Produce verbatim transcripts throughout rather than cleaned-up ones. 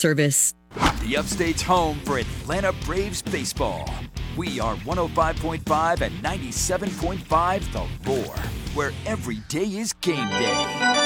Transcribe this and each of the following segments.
Service. The Upstate's home for Atlanta Braves baseball. We are one oh five point five and ninety-seven point five The Roar, where every day is game day.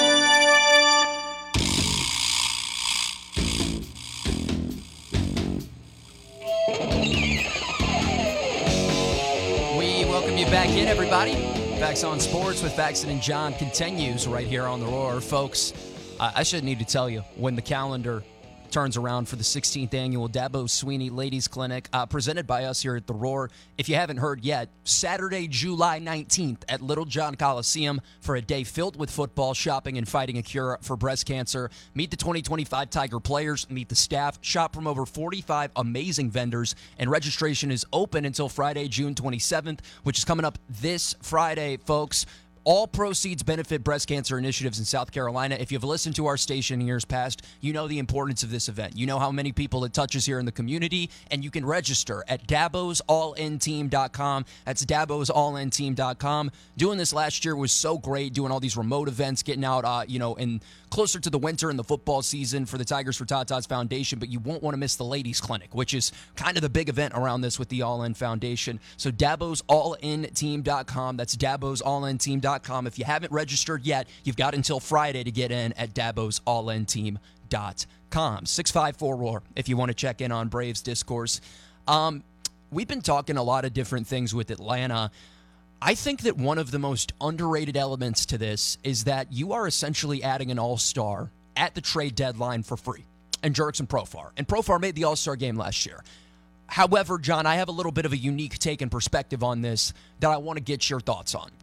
We welcome you back in, everybody. Facts on Sports with Faxon and John continues right here on The Roar. Folks, uh, I shouldn't need to tell you when the calendar turns around for the sixteenth annual Dabo Swinney Ladies Clinic, uh, presented by us here at The Roar. If you haven't heard yet, Saturday, July nineteenth at Little John Coliseum for a day filled with football, shopping, and fighting a cure for breast cancer. Meet the twenty twenty-five Tiger players, meet the staff, shop from over forty-five amazing vendors, and registration is open until Friday, June twenty-seventh, which is coming up this Friday, folks. All proceeds benefit breast cancer initiatives in South Carolina. If you've listened to our station in years past, you know the importance of this event. You know how many people it touches here in the community, and you can register at dabos all in team dot com. That's dabos all in team dot com. Doing this last year was so great, doing all these remote events, getting out, uh, you know, in closer to the winter and the football season for the Tigers for Tatas Foundation, but you won't want to miss the Ladies Clinic, which is kind of the big event around this with the All In Foundation. So dabos all in team dot com. That's dabos all in team dot com. If you haven't registered yet, you've got until Friday to get in at dabos all in team dot com. six five four roar if you want to check in on Braves discourse. Um, we've been talking a lot of different things with Atlanta. I think that one of the most underrated elements to this is that you are essentially adding an all-star at the trade deadline for free, and Jurickson Profar. And Profar made the all-star game last year. However, John, I have a little bit of a unique take and perspective on this that I want to get your thoughts on.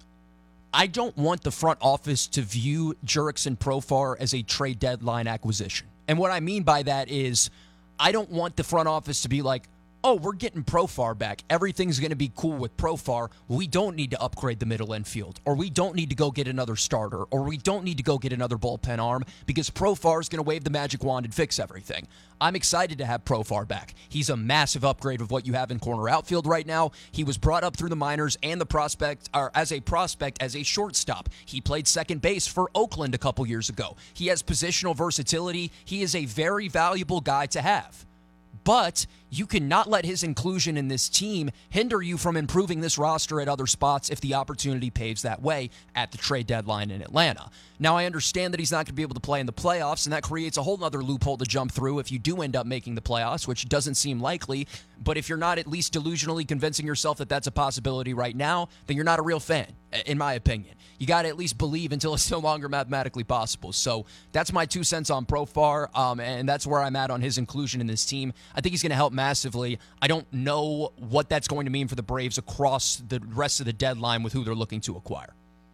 I don't want the front office to view Jurickson Profar as a trade deadline acquisition. And what I mean by that is I don't want the front office to be like, oh, we're getting Profar back. Everything's going to be cool with Profar. We don't need to upgrade the middle infield, or we don't need to go get another starter, or we don't need to go get another bullpen arm because Profar is going to wave the magic wand and fix everything. I'm excited to have Profar back. He's a massive upgrade of what you have in corner outfield right now. He was brought up through the minors and the prospect, or as a prospect, as a shortstop. He played second base for Oakland a couple years ago. He has positional versatility. He is a very valuable guy to have. But you cannot let his inclusion in this team hinder you from improving this roster at other spots if the opportunity paves that way at the trade deadline in Atlanta. Now, I understand that he's not going to be able to play in the playoffs, and that creates a whole other loophole to jump through if you do end up making the playoffs, which doesn't seem likely. But if you're not at least delusionally convincing yourself that that's a possibility right now, then you're not a real fan, in my opinion. You got to at least believe until it's no longer mathematically possible. So that's my two cents on Profar, um, and that's where I'm at on his inclusion in this team. I think he's going to help massively. I don't know what that's going to mean for the Braves across the rest of the deadline with who they're looking to acquire.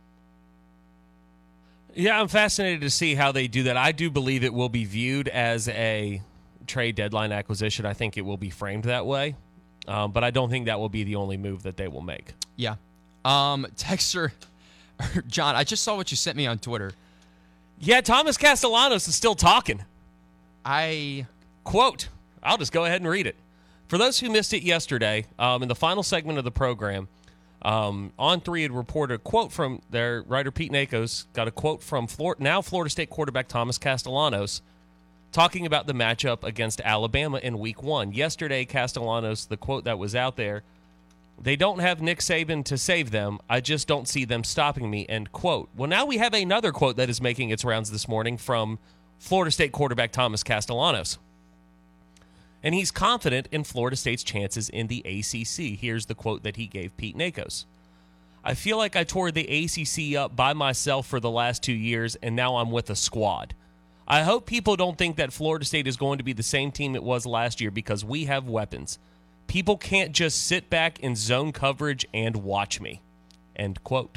Yeah, I'm fascinated to see how they do that. I do believe it will be viewed as a trade deadline acquisition. I think it will be framed that way, um, but I don't think that will be the only move that they will make. Yeah. Um, Texter... John, I just saw what you sent me on Twitter. Yeah, Thomas Castellanos is still talking. I... Quote, I'll just go ahead and read it. For those who missed it yesterday, um, in the final segment of the program, um, On three had reported a quote from their writer Pete Nakos, got a quote from Florida, now Florida State quarterback Thomas Castellanos, talking about the matchup against Alabama in week one. Yesterday, Castellanos, the quote that was out there, "They don't have Nick Saban to save them. I just don't see them stopping me," end quote. Well, now we have another quote that is making its rounds this morning from Florida State quarterback Thomas Castellanos. And he's confident in Florida State's chances in the A C C. Here's the quote that he gave Pete Nakos. "I feel like I tore the A C C up by myself for the last two years, and now I'm with a squad. I hope people don't think that Florida State is going to be the same team it was last year because we have weapons. People can't just sit back in zone coverage and watch me," end quote.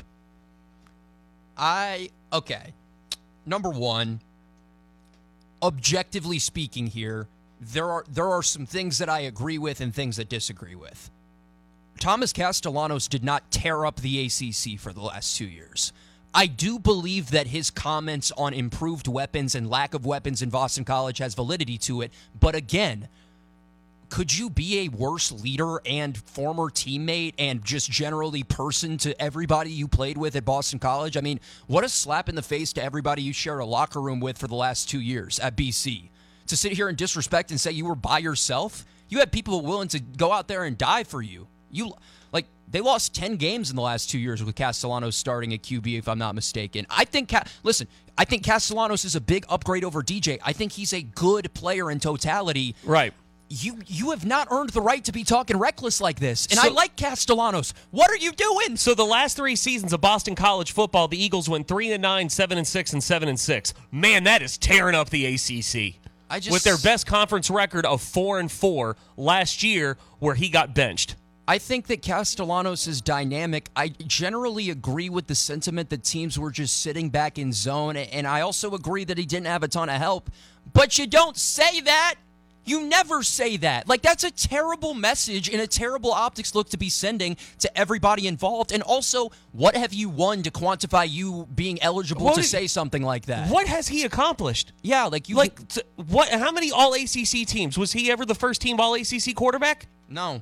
I, okay. Number one, objectively speaking here, there are there are some things that I agree with and things that disagree with. Thomas Castellanos did not tear up the A C C for the last two years. I do believe that his comments on improved weapons and lack of weapons in Boston College has validity to it, but again, could you be a worse leader and former teammate and just generally person to everybody you played with at Boston College? I mean, what a slap in the face to everybody you share a locker room with for the last two years at B C. to sit here and disrespect and say you were by yourself. You had people willing to go out there and die for you. You like they lost ten games in the last two years with Castellanos starting at Q B, if I'm not mistaken. I think, listen, I think Castellanos is a big upgrade over D J. I think he's a good player in totality. Right. You you have not earned the right to be talking reckless like this. And So- I like Castellanos. What are you doing? So the last three seasons of Boston College football, the Eagles went three and nine, seven and six, and seven and six. Man, that is tearing up the A C C. I just, With their best conference record of four and four last year, where he got benched. I think that Castellanos is dynamic. I generally agree with the sentiment that teams were just sitting back in zone, and I also agree that he didn't have a ton of help. But you don't say that. You never say that. Like, that's a terrible message and a terrible optics look to be sending to everybody involved. And also, what have you won to quantify you being eligible What to is- say something like that? What has he accomplished? Yeah, like you Like, t- what? How many All A C C teams? Was he ever the first team All A C C quarterback? No,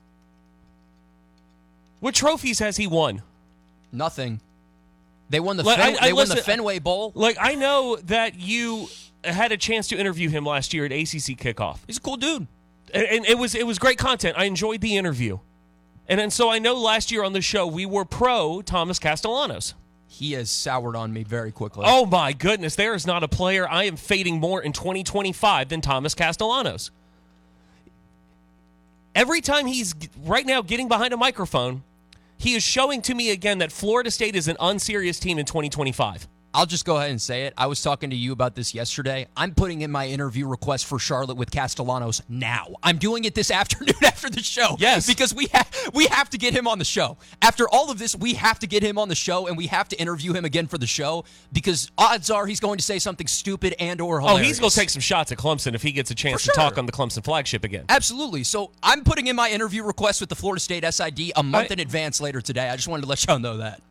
What trophies has he won? nothing. They won the Like, Fen- I- I they won the listen- Fenway Bowl. Like, I know that you had a chance to interview him last year at A C C kickoff. He's a cool dude. And, and it was it was great content. I enjoyed the interview. And then so I know last year on the show we were pro Thomas Castellanos. He has soured on me very quickly. Oh my goodness, there is not a player I am fading more in twenty twenty-five than Thomas Castellanos. Every time he's g- right now getting behind a microphone, he is showing to me again that Florida State is an unserious team in twenty twenty-five. I'll just go ahead and say it. I was talking to you about this yesterday. I'm putting in my interview request for Charlotte with Castellanos now. I'm doing it this afternoon after the show. Yes. Because we, ha- we have to get him on the show. After all of this, we have to get him on the show, and we have to interview him again for the show because odds are he's going to say something stupid and or Oh, hilarious. he's going to take some shots at Clemson if he gets a chance For to talk sure. on the Clemson flagship again. Absolutely. So I'm putting in my interview request with the Florida State S I D a month I- in advance later today. I just wanted to let y'all know that.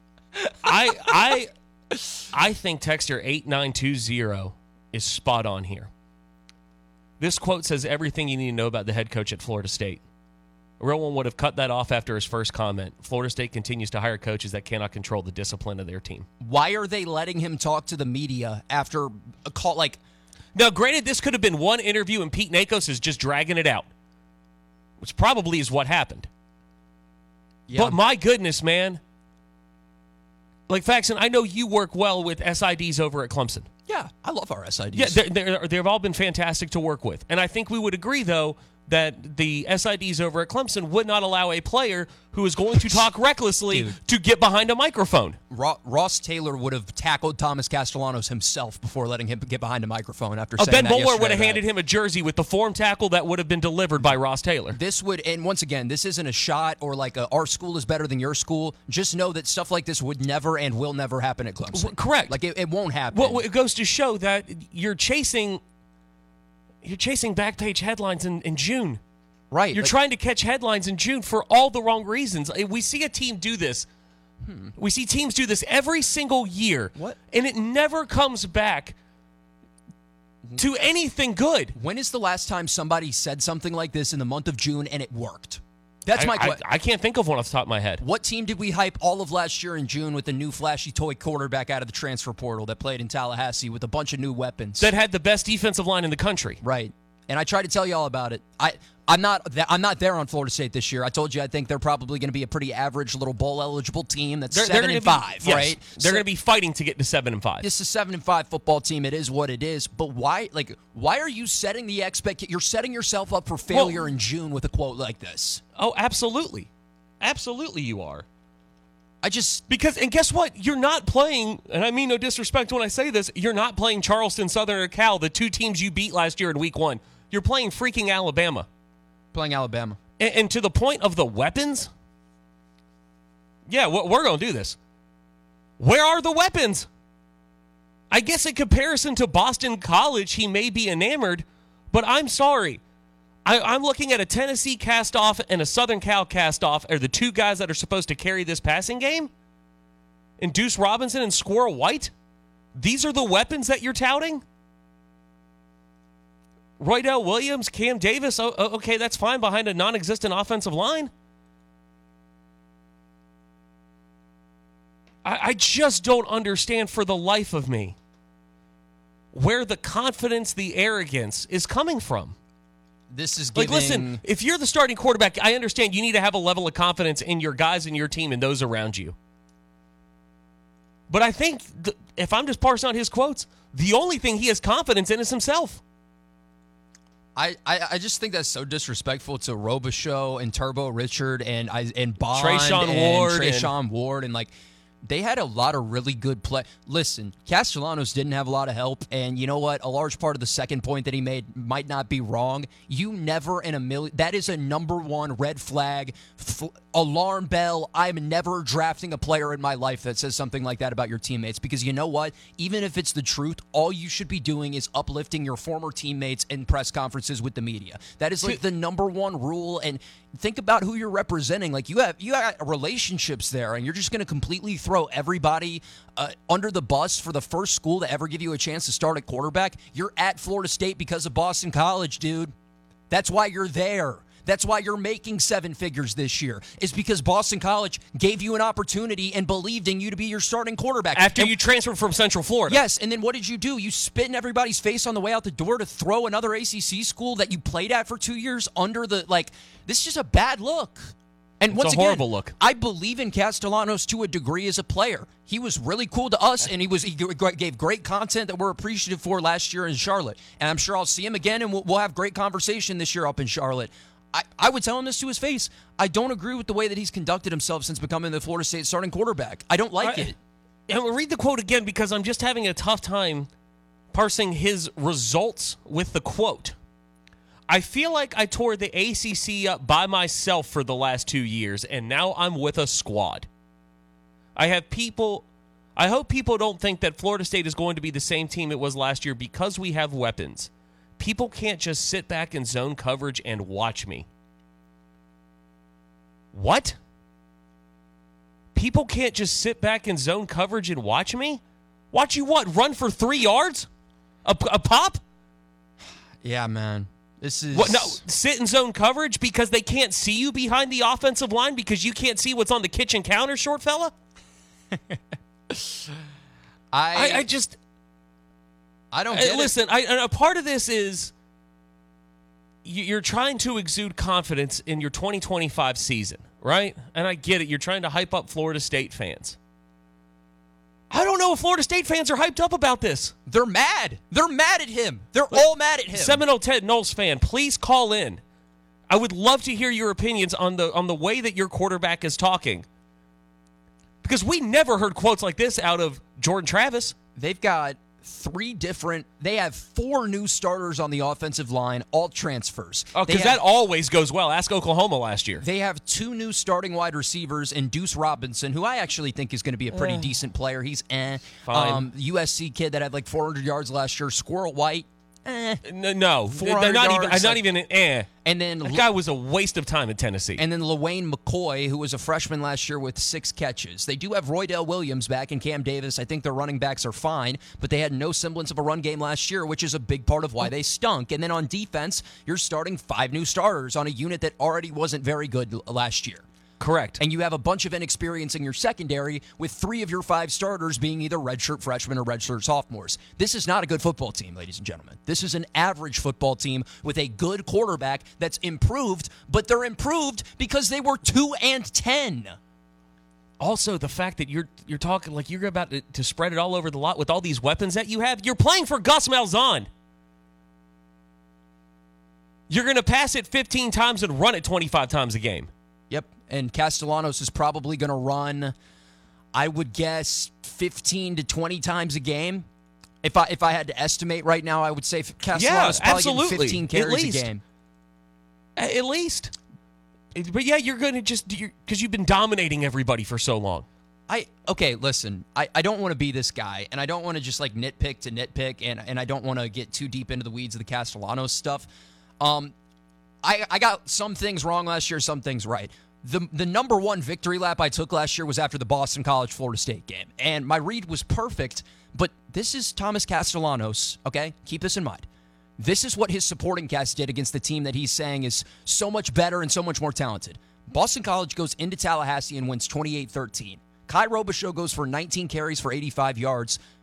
I I I think texter eight nine two zero is spot on here. This quote says everything you need to know about the head coach at Florida State. A real one would have cut that off after his first comment. Florida State continues to hire coaches that cannot control the discipline of their team. Why are they letting him talk to the media after a call like Now, granted, this could have been one interview and Pete Nakos is just dragging it out, which probably is what happened. yeah, But my goodness, man. Like, Faxon, I know you work well with S I Ds over at Clemson. yeah, I love our S I Ds. Yeah, they're, they're, they've all been fantastic to work with. And I think we would agree, though, that the S I Ds over at Clemson would not allow a player who is going to talk recklessly Dude. to get behind a microphone. Ro- Ross Taylor would have tackled Thomas Castellanos himself before letting him get behind a microphone after Uh, saying Ben that Bowler yesterday would have about- handed him a jersey with the form tackle that would have been delivered by Ross Taylor. This would, and once again, this isn't a shot or like a, our school is better than your school. Just know that stuff like this would never and will never happen at Clemson. W- correct. Like it, it won't happen. Well, it goes to show that you're chasing you're chasing back page headlines in, in June. right. You're like, trying to catch headlines in June for all the wrong reasons. We see a team do this. We see teams do this every single year. What? And it never comes back to anything good. When is the last time somebody said something like this in the month of June and it worked? That's I, my I, question. I can't think of one off the top of my head. What team did we hype all of last year in June with the new flashy toy quarterback out of the transfer portal that played in Tallahassee with a bunch of new weapons? That had the best defensive line in the country. Right. And I tried to tell you all about it. I, I'm not th- I'm not there on Florida State this year. I told you I think they're probably going to be a pretty average little bowl eligible team that's They're, seven they're and gonna be- five, yes, right? They're So- going to be fighting to get to seven and five. This is a seven and five football team. It is what it is. But why like why are you setting the expect you're setting yourself up for failure Well- in June with a quote like this? Oh, absolutely. Absolutely you are. I just Because, and guess what? You're not playing, and I mean no disrespect when I say this, you're not playing Charleston, Southern, or Cal, the two teams you beat last year in week one. You're playing freaking Alabama. playing Alabama. And, and to the point of the weapons, yeah, we're, we're going to do this. Where are the weapons? I guess in comparison to Boston College, he may be enamored, but I'm sorry. I, I'm looking at a Tennessee cast-off and a Southern Cal cast-off are the two guys that are supposed to carry this passing game? And Deuce Robinson and Squirrel White? These are the weapons that you're touting? Roydell Williams, Cam Davis, oh, oh, okay, that's fine behind a non-existent offensive line. I, I just don't understand for the life of me where the confidence, the arrogance is coming from. This is giving... Like, listen, if you're the starting quarterback, I understand you need to have a level of confidence in your guys and your team and those around you. But I think, the, if I'm just parsing out his quotes, the only thing he has confidence in is himself. I, I, I just think that's so disrespectful to Robichaux and Turbo Richard and I and Bond Treshaun and Ward Treshaun and, Ward and like they had a lot of really good play. Listen, Castellanos didn't have a lot of help, and you know what? A large part of the second point that he made might not be wrong. You never in a million. That is a number one red flag, f- alarm bell. I'm never drafting a player in my life that says something like that about your teammates, because you know what? Even if it's the truth, all you should be doing is uplifting your former teammates in press conferences with the media. That is like the number one rule. And think about who you're representing. Like you have you have relationships there, and you're just going to completely throw everybody uh, under the bus for the first school to ever give you a chance to start at quarterback. You're at Florida State because of Boston College, dude. That's why you're there. That's why you're making seven figures this year, is because Boston College gave you an opportunity and believed in you to be your starting quarterback. After and, you transferred from Central Florida. Yes, and then what did you do? You spit in everybody's face on the way out the door to throw another A C C school that you played at for two years under the, like, this is just a bad look. And it's once a again, horrible look. I believe in Castellanos to a degree as a player. He was really cool to us, and he was he gave great content that we're appreciative for last year in Charlotte. And I'm sure I'll see him again, and we'll, we'll have great conversation this year up in Charlotte. I, I would tell him this to his face. I don't agree with the way that he's conducted himself since becoming the Florida State starting quarterback. I don't like I, it. And we'll read the quote again because I'm just having a tough time parsing his results with the quote. I feel like I tore the A C C up by myself for the last two years, and now I'm with a squad. I have people... I hope people don't think that Florida State is going to be the same team it was last year because we have weapons. People can't just sit back in zone coverage and watch me. What? People can't just sit back in zone coverage and watch me? Watch you what? Run for three yards? A, a pop? Yeah, man. This is... What? No, sit in zone coverage because they can't see you behind the offensive line because you can't see what's on the kitchen counter, short fella? I, I, I just... I don't get uh, listen, it. I, and a part of this is you're trying to exude confidence in your twenty twenty-five season, right? And I get it. You're trying to hype up Florida State fans. I don't know if Florida State fans are hyped up about this. They're mad. They're mad at him. They're like, all mad at him. Seminole Ted Knowles fan, please call in. I would love to hear your opinions on the on the way that your quarterback is talking. Because we never heard quotes like this out of Jordan Travis. They've got three different, they have four new starters on the offensive line, all transfers. Oh, because that always goes well. Ask Oklahoma last year. They have two new starting wide receivers in Deuce Robinson, who I actually think is going to be a pretty uh, decent player. He's eh. Fine. Um, U S C kid that had like four hundred yards last year. Squirrel White. Eh. No, they're not even. I'm not even an eh. And then that guy was a waste of time in Tennessee. And then LaWayne McCoy, who was a freshman last year with six catches. They do have Roydell Williams back and Cam Davis. I think their running backs are fine, but they had no semblance of a run game last year, which is a big part of why they stunk. And then on defense, you're starting five new starters on a unit that already wasn't very good last year. Correct. And you have a bunch of inexperience in your secondary, with three of your five starters being either redshirt freshmen or redshirt sophomores. This is not a good football team, ladies and gentlemen. This is an average football team with a good quarterback that's improved, but they're improved because they were two and ten. Also, the fact that you're you're talking like you're about to, to spread it all over the lot with all these weapons that you have. You're playing for Gus Malzahn. You're going to pass it fifteen times and run it twenty-five times a game. Yep, and Castellanos is probably going to run, I would guess, fifteen to twenty times a game. If I if I had to estimate right now, I would say Castellanos yeah, is probably absolutely. getting fifteen carries At a game. At least. But yeah, you're going to just, because you've been dominating everybody for so long. I Okay, listen, I, I don't want to be this guy, and I don't want to just like nitpick to nitpick, and, and I don't want to get too deep into the weeds of the Castellanos stuff. Um, I, I got some things wrong last year, some things right. The the number one victory lap I took last year was after the Boston College Florida State game. And my read was perfect, but this is Thomas Castellanos, okay? Keep this in mind. This is what his supporting cast did against the team that he's saying is so much better and so much more talented. Boston College goes into Tallahassee and wins twenty-eight thirteen. Kai Robichaux goes for nineteen carries for eighty-five yards.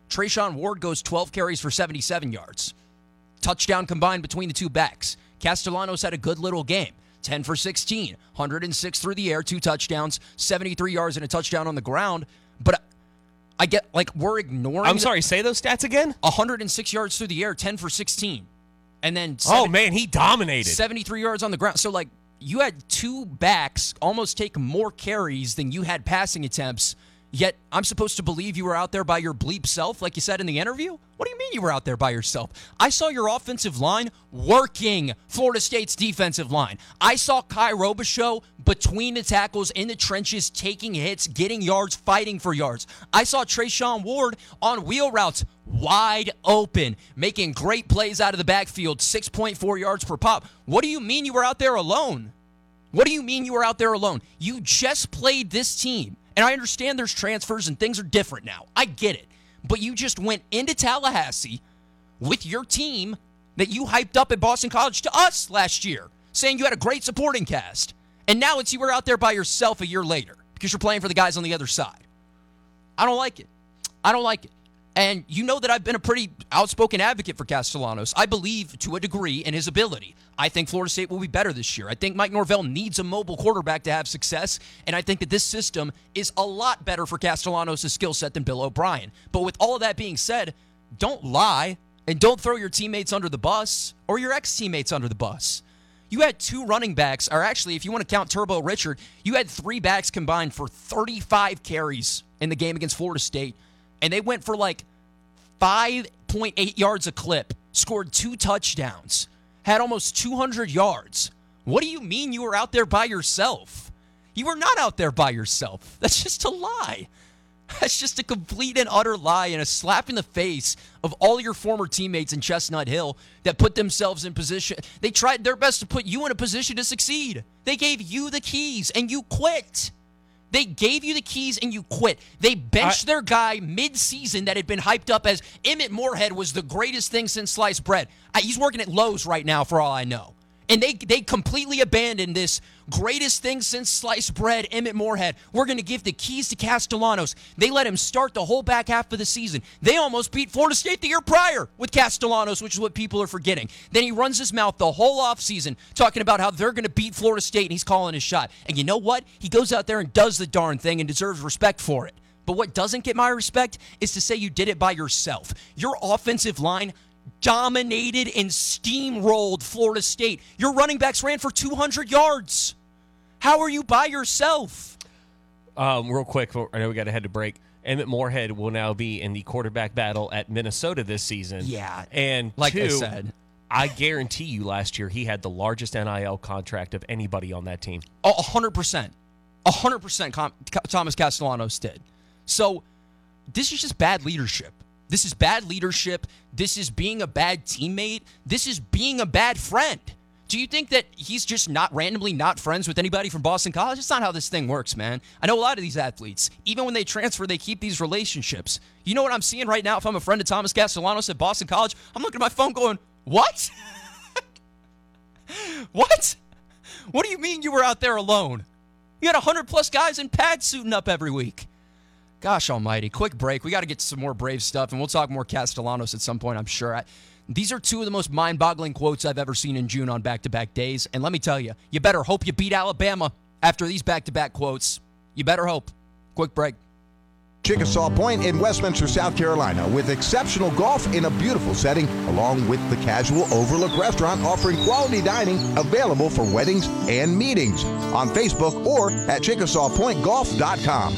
Trayshawn Ward goes twelve carries for seventy-seven yards. Touchdown combined between the two backs. Castellanos had a good little game. ten for sixteen, one hundred six through the air, two touchdowns, seventy-three yards and a touchdown on the ground. But I get, like, we're ignoring... I'm sorry, say those stats again? one hundred six yards through the air, ten for sixteen. And then... Oh, man, he dominated. seventy-three yards on the ground. So, like, you had two backs almost take more carries than you had passing attempts, yet I'm supposed to believe you were out there by your bleep self, like you said in the interview? What do you mean you were out there by yourself? I saw your offensive line working Florida State's defensive line. I saw Kai Robichaux between the tackles in the trenches, taking hits, getting yards, fighting for yards. I saw Trayshawn Ward on wheel routes, wide open, making great plays out of the backfield, six point four yards per pop. What do you mean you were out there alone? What do you mean you were out there alone? You just played this team. And I understand there's transfers and things are different now. I get it. But you just went into Tallahassee with your team that you hyped up at Boston College to us last year, saying you had a great supporting cast. And now it's you were out there by yourself a year later because you're playing for the guys on the other side. I don't like it. I don't like it. And you know that I've been a pretty outspoken advocate for Castellanos. I believe, to a degree, in his ability. I think Florida State will be better this year. I think Mike Norvell needs a mobile quarterback to have success, and I think that this system is a lot better for Castellanos' skill set than Bill O'Brien. But with all of that being said, don't lie, and don't throw your teammates under the bus or your ex-teammates under the bus. You had two running backs, or actually, if you want to count Turbo Richard, you had three backs combined for thirty-five carries in the game against Florida State, and they went for like five point eight yards a clip, scored two touchdowns, had almost two hundred yards. What do you mean you were out there by yourself? You were not out there by yourself. That's just a lie. That's just a complete and utter lie and a slap in the face of all your former teammates in Chestnut Hill that put themselves in position. They tried their best to put you in a position to succeed. They gave you the keys and you quit. They gave you the keys and you quit. They benched I, their guy mid-season that had been hyped up as Emmett Morehead was the greatest thing since sliced bread. I, he's working at Lowe's right now for all I know. And they they completely abandoned this greatest thing since sliced bread, Emmett Morehead. We're going to give the keys to Castellanos. They let him start the whole back half of the season. They almost beat Florida State the year prior with Castellanos, which is what people are forgetting. Then he runs his mouth the whole offseason talking about how they're going to beat Florida State, and he's calling his shot. And you know what? He goes out there and does the darn thing and deserves respect for it. But what doesn't get my respect is to say you did it by yourself. Your offensive line dominated and steamrolled Florida State. Your running backs ran for two hundred yards. How are you by yourself? Um, real quick, I know we got to head to break. Emmett Morehead will now be in the quarterback battle at Minnesota this season. Yeah. And like two, I said, I guarantee you last year he had the largest N I L contract of anybody on that team. Oh, one hundred percent. one hundred percent Thomas Castellanos did. So this is just bad leadership. This is bad leadership. This is being a bad teammate. This is being a bad friend. Do you think that he's just not randomly not friends with anybody from Boston College? That's not how this thing works, man. I know a lot of these athletes, even when they transfer, they keep these relationships. You know what I'm seeing right now if I'm a friend of Thomas Castellanos at Boston College? I'm looking at my phone going, what? What? What do you mean you were out there alone? You had one hundred plus guys in pads suiting up every week. Gosh almighty. Quick break. We got to get to some more Brave stuff, and we'll talk more Castellanos at some point, I'm sure. I, these are two of the most mind-boggling quotes I've ever seen in June on back-to-back days. And let me tell you, you better hope you beat Alabama after these back-to-back quotes. You better hope. Quick break. Chickasaw Point in Westminster, South Carolina, with exceptional golf in a beautiful setting, along with the Casual Overlook Restaurant offering quality dining available for weddings and meetings. On Facebook or at chickasaw point golf dot com.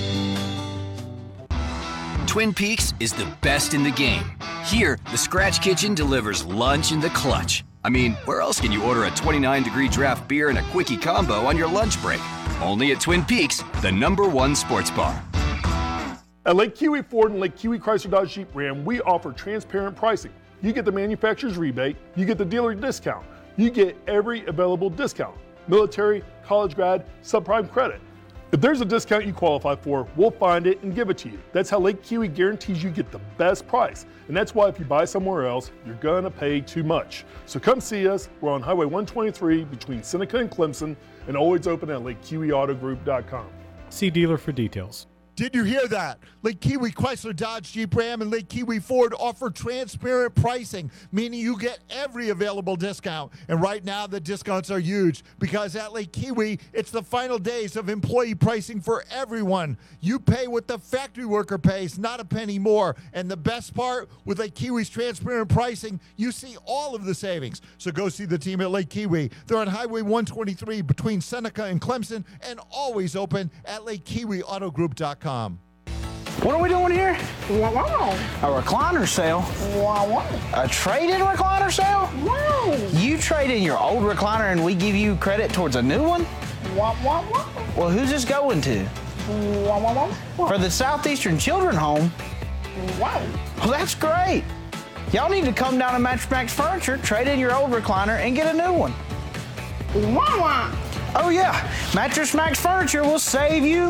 Twin Peaks is the best in the game. Here, the Scratch Kitchen delivers lunch in the clutch. I mean, where else can you order a twenty-nine degree draft beer and a quickie combo on your lunch break? Only at Twin Peaks, the number one sports bar. At Lake Kiwi Ford and Lake Kiwi Chrysler Dodge Jeep Ram, we offer transparent pricing. You get the manufacturer's rebate, you get the dealer discount, you get every available discount. Military, college grad, subprime credit. If there's a discount you qualify for, we'll find it and give it to you. That's how Lake Kiwi guarantees you get the best price. And that's why if you buy somewhere else, you're gonna pay too much. So come see us. We're on Highway one twenty-three between Seneca and Clemson, and always open at lake kiwi auto group dot com. See dealer for details. Did you hear that? Lake Kiwi Chrysler Dodge Jeep Ram and Lake Kiwi Ford offer transparent pricing, meaning you get every available discount. And right now the discounts are huge because at Lake Kiwi, it's the final days of employee pricing for everyone. You pay what the factory worker pays, not a penny more. And the best part, with Lake Kiwi's transparent pricing, you see all of the savings. So go see the team at Lake Kiwi. They're on Highway one twenty-three between Seneca and Clemson and always open at lake kiwi auto group dot com. What are we doing here? Wow, wow. A recliner sale? Wow, wow. A trade-in recliner sale? Wow. You trade in your old recliner and we give you credit towards a new one? Wow, wow, wow. Well, who's this going to? Wow, wow, wow. For the Southeastern Children Home? Wow. Well, that's great. Y'all need to come down to Mattress Max Furniture, trade in your old recliner, and get a new one. Wow, wow. Oh, yeah. Mattress Max Furniture will save you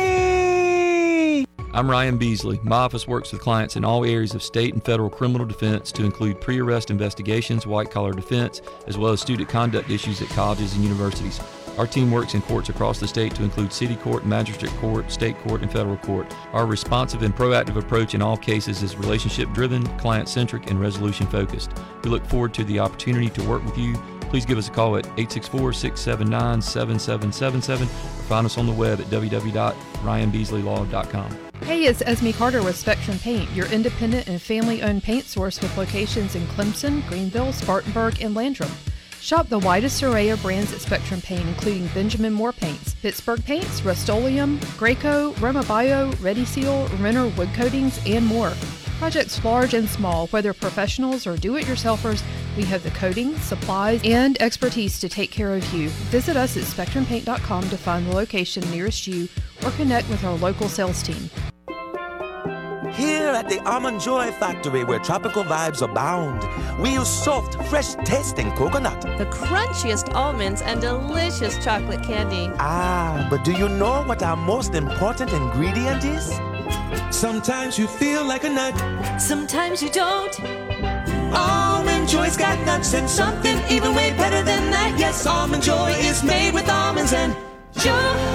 money. I'm Ryan Beasley. My office works with clients in all areas of state and federal criminal defense to include pre-arrest investigations, white-collar defense, as well as student conduct issues at colleges and universities. Our team works in courts across the state to include city court, magistrate court, state court, and federal court. Our responsive and proactive approach in all cases is relationship-driven, client-centric, and resolution-focused. We look forward to the opportunity to work with you. Please give us a call at eight six four, six seven nine, seven seven seven seven or find us on the web at w w w dot ryan beasley law dot com. Hey, it's Esme Carter with Spectrum Paint, your independent and family-owned paint source with locations in Clemson, Greenville, Spartanburg, and Landrum. Shop the widest array of brands at Spectrum Paint, including Benjamin Moore Paints, Pittsburgh Paints, Rust-Oleum, Graco, Roma Bio, Ready Seal, Renner Wood Coatings, and more. Projects large and small, whether professionals or do-it-yourselfers, we have the coating, supplies, and expertise to take care of you. Visit us at spectrum paint dot com to find the location nearest you or connect with our local sales team. Here at the Almond Joy Factory, where tropical vibes abound, we use soft, fresh-tasting coconut. The crunchiest almonds and delicious chocolate candy. Ah, but do you know what our most important ingredient is? Sometimes you feel like a nut. Sometimes you don't. Almond Joy's got nuts and something even way better than that. Yes, Almond Joy is made with almonds and joy.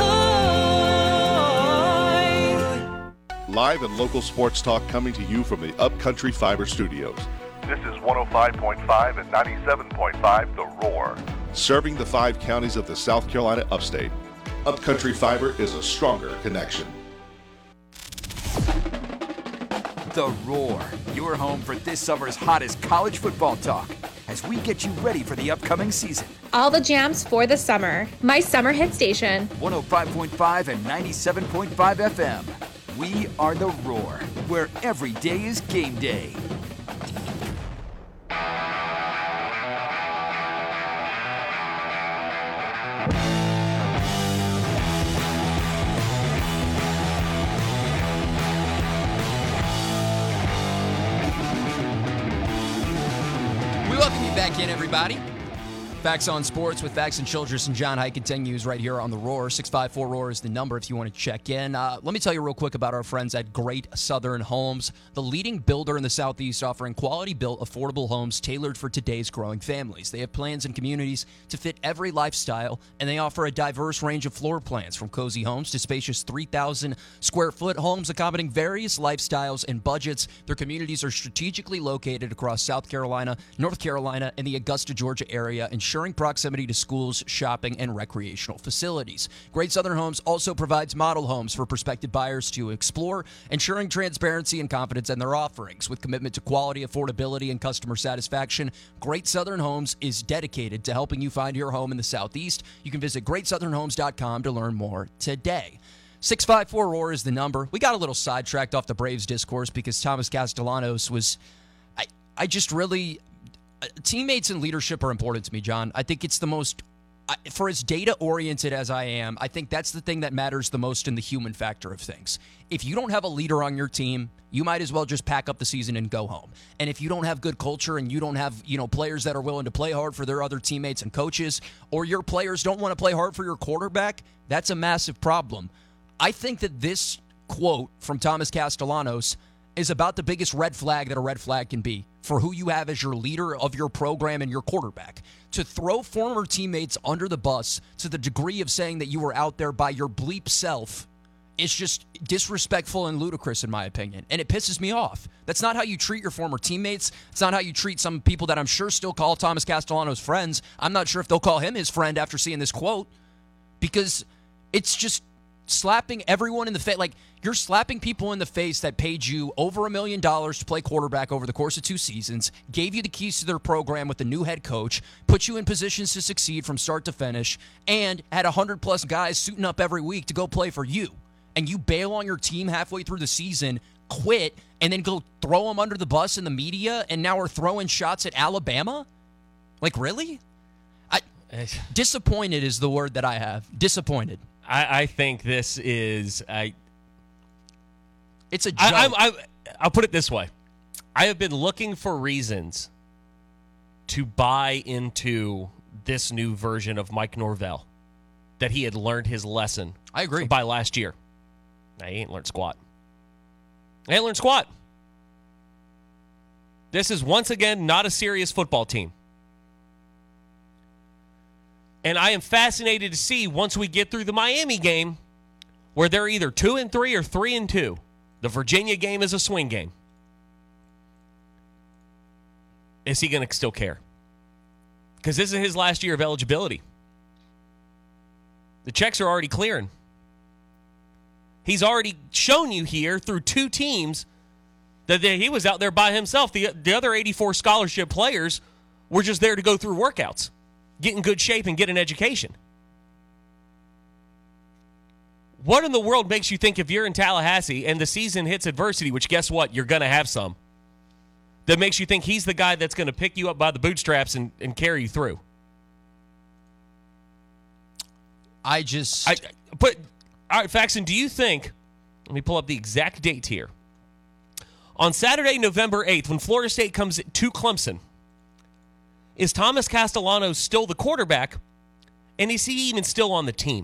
Live and local sports talk coming to you from the Upcountry Fiber Studios. This is one oh five point five and ninety-seven point five The Roar. Serving the five counties of the South Carolina upstate, Upcountry Fiber is a stronger connection. The Roar, your home for this summer's hottest college football talk, as we get you ready for the upcoming season. All the jams for the summer. My summer hit station. one oh five point five and ninety-seven point five F M. We are The Roar, where every day is game day. We welcome you back in, everybody. Facts on Sports with Fax and Childress and John Hike continues right here on The Roar. six five four Roar is the number if you want to check in. Uh, let me tell you real quick about our friends at Great Southern Homes, the leading builder in the Southeast, offering quality-built, affordable homes tailored for today's growing families. They have plans and communities to fit every lifestyle, and they offer a diverse range of floor plans, from cozy homes to spacious three thousand square foot homes accommodating various lifestyles and budgets. Their communities are strategically located across South Carolina, North Carolina, and the Augusta, Georgia area, ensuring proximity to schools, shopping, and recreational facilities. Great Southern Homes also provides model homes for prospective buyers to explore, ensuring transparency and confidence in their offerings. With commitment to quality, affordability, and customer satisfaction, Great Southern Homes is dedicated to helping you find your home in the Southeast. You can visit great southern homes dot com to learn more today. six five four Roar is the number. We got a little sidetracked off the Braves discourse because Thomas Castellanos was, I, I just really... Teammates and leadership are important to me, John. I think it's the most, for as data-oriented as I am, I think that's the thing that matters the most in the human factor of things. If you don't have a leader on your team, you might as well just pack up the season and go home. And if you don't have good culture and you don't have, you know, players that are willing to play hard for their other teammates and coaches, or your players don't want to play hard for your quarterback, that's a massive problem. I think that this quote from Thomas Castellanos is about the biggest red flag that a red flag can be for who you have as your leader of your program and your quarterback. To throw former teammates under the bus to the degree of saying that you were out there by your bleep self It's just disrespectful and ludicrous, in my opinion, and it pisses me off. That's not how you treat your former teammates. It's not how you treat some people that I'm sure still call Thomas Castellanos friends. I'm not sure if they'll call him his friend after seeing this quote, because it's just slapping everyone in the face. Like, you're slapping people in the face that paid you over a million dollars to play quarterback over the course of two seasons, gave you the keys to their program with the new head coach, put you in positions to succeed from start to finish, and had one hundred plus guys suiting up every week to go play for you. And you bail on your team halfway through the season, quit, and then go throw them under the bus in the media, and now we're throwing shots at Alabama? Like, really? I, disappointed is the word that I have. Disappointed. I, I think this is... I, it's a joke. I, I, I, I'll put it this way. I have been looking for reasons to buy into this new version of Mike Norvell, that he had learned his lesson. I agree. By last year. Now, he ain't learned squat. He ain't learned squat. This is, once again, not a serious football team. And I am fascinated to see, once we get through the Miami game, where they're either two and three or three and two. The Virginia game is a swing game. Is he going to still care? Because this is his last year of eligibility. The checks are already clearing. He's already shown you here through two teams that they, he was out there by himself. The, the other eighty-four scholarship players were just there to go through workouts, get in good shape, and get an education. What in the world makes you think if you're in Tallahassee and the season hits adversity, which guess what? You're going to have some, that makes you think he's the guy that's going to pick you up by the bootstraps and, and carry you through? I just... I, but, all right, Faxon, do you think... Let me pull up the exact date here. On Saturday, November eighth, when Florida State comes to Clemson, is Thomas Castellanos still the quarterback, and is he even still on the team?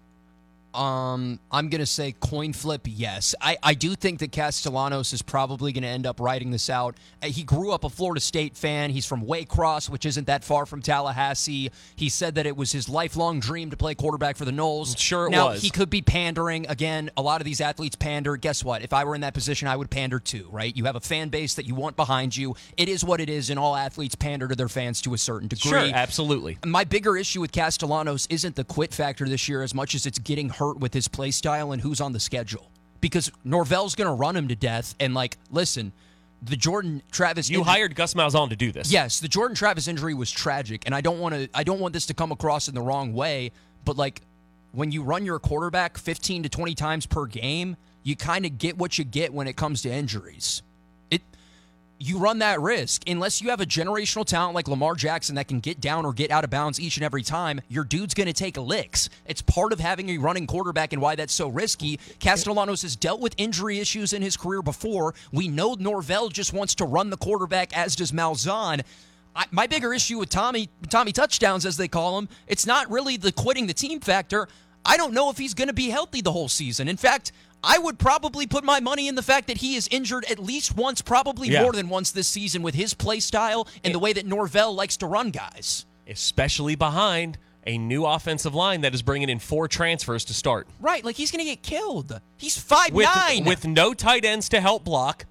Um, I'm going to say coin flip, yes. I, I do think that Castellanos is probably going to end up writing this out. Uh, he grew up a Florida State fan. He's from Waycross, which isn't that far from Tallahassee. He said that it was his lifelong dream to play quarterback for the Noles. Sure it now, was. He could be pandering. Again, a lot of these athletes pander. Guess what? If I were in that position, I would pander too, right? You have a fan base that you want behind you. It is what it is, and all athletes pander to their fans to a certain degree. Sure, absolutely. My bigger issue with Castellanos isn't the quit factor this year as much as it's getting hurt with his play style and who's on the schedule. Because Norvell's going to run him to death. And, like, listen, the Jordan Travis... You injury, hired Gus Malzahn to do this. Yes, the Jordan Travis injury was tragic, and I don't want to. I don't want this to come across in the wrong way, but, like, when you run your quarterback fifteen to twenty times per game, you kind of get what you get when it comes to injuries. It... You run that risk. Unless you have a generational talent like Lamar Jackson that can get down or get out of bounds each and every time, your dude's going to take licks. It's part of having a running quarterback and why that's so risky. Castellanos has dealt with injury issues in his career before. We know Norvell just wants to run the quarterback, as does Malzahn. I, my bigger issue with Tommy, Tommy Touchdowns, as they call him, it's not really the quitting the team factor. I don't know if he's going to be healthy the whole season. In fact, I would probably put my money in the fact that he is injured at least once, probably yeah. more than once this season with his play style and the way that Norvell likes to run guys. Especially behind a new offensive line that is bringing in four transfers to start. Right, like he's going to get killed. He's five with, nine. With no tight ends to help block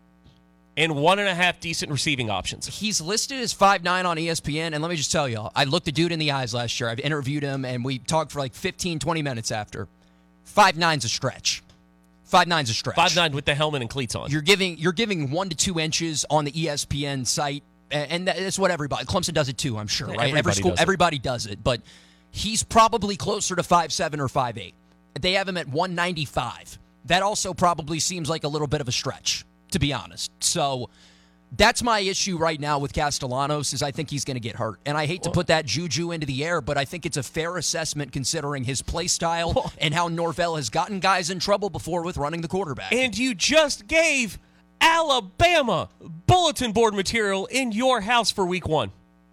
and one and a half decent receiving options. He's listed as five nine on E S P N, and let me just tell y'all, I looked the dude in the eyes last year. I've interviewed him, and we talked for like fifteen, twenty minutes after. five nine's a stretch. five nine's a stretch. five nine with the helmet and cleats on. You're giving you're giving one to two inches on the E S P N site, and that's what everybody. Clemson does it too, I'm sure, right? Everybody Every school, does it. everybody does it, but he's probably closer to five seven or five eight. They have him at one ninety-five. That also probably seems like a little bit of a stretch, to be honest. So that's my issue right now with Castellanos, is I think he's going to get hurt. And I hate to put that juju into the air, but I think it's a fair assessment considering his play style and how Norvell has gotten guys in trouble before with running the quarterback. And you just gave Alabama bulletin board material in your house for week one.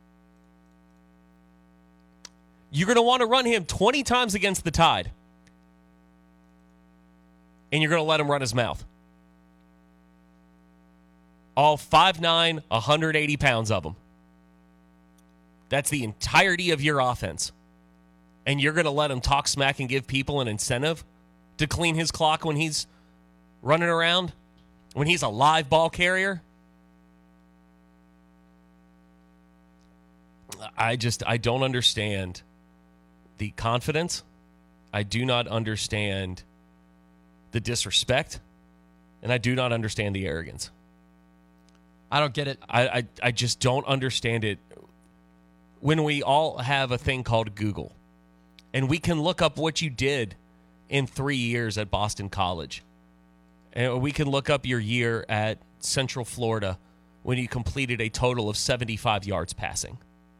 You're going to want to run him twenty times against the Tide. And you're going to let him run his mouth. All five nine, one hundred eighty pounds of them. That's the entirety of your offense. And you're going to let him talk smack and give people an incentive to clean his clock when he's running around, when he's a live ball carrier. I just, I don't understand the confidence. I do not understand the disrespect, and I do not understand the arrogance. I don't get it. I, I, I just don't understand it. When we all have a thing called Google, and we can look up what you did in three years at Boston College, and we can look up your year at Central Florida when you completed a total of seventy-five yards passing.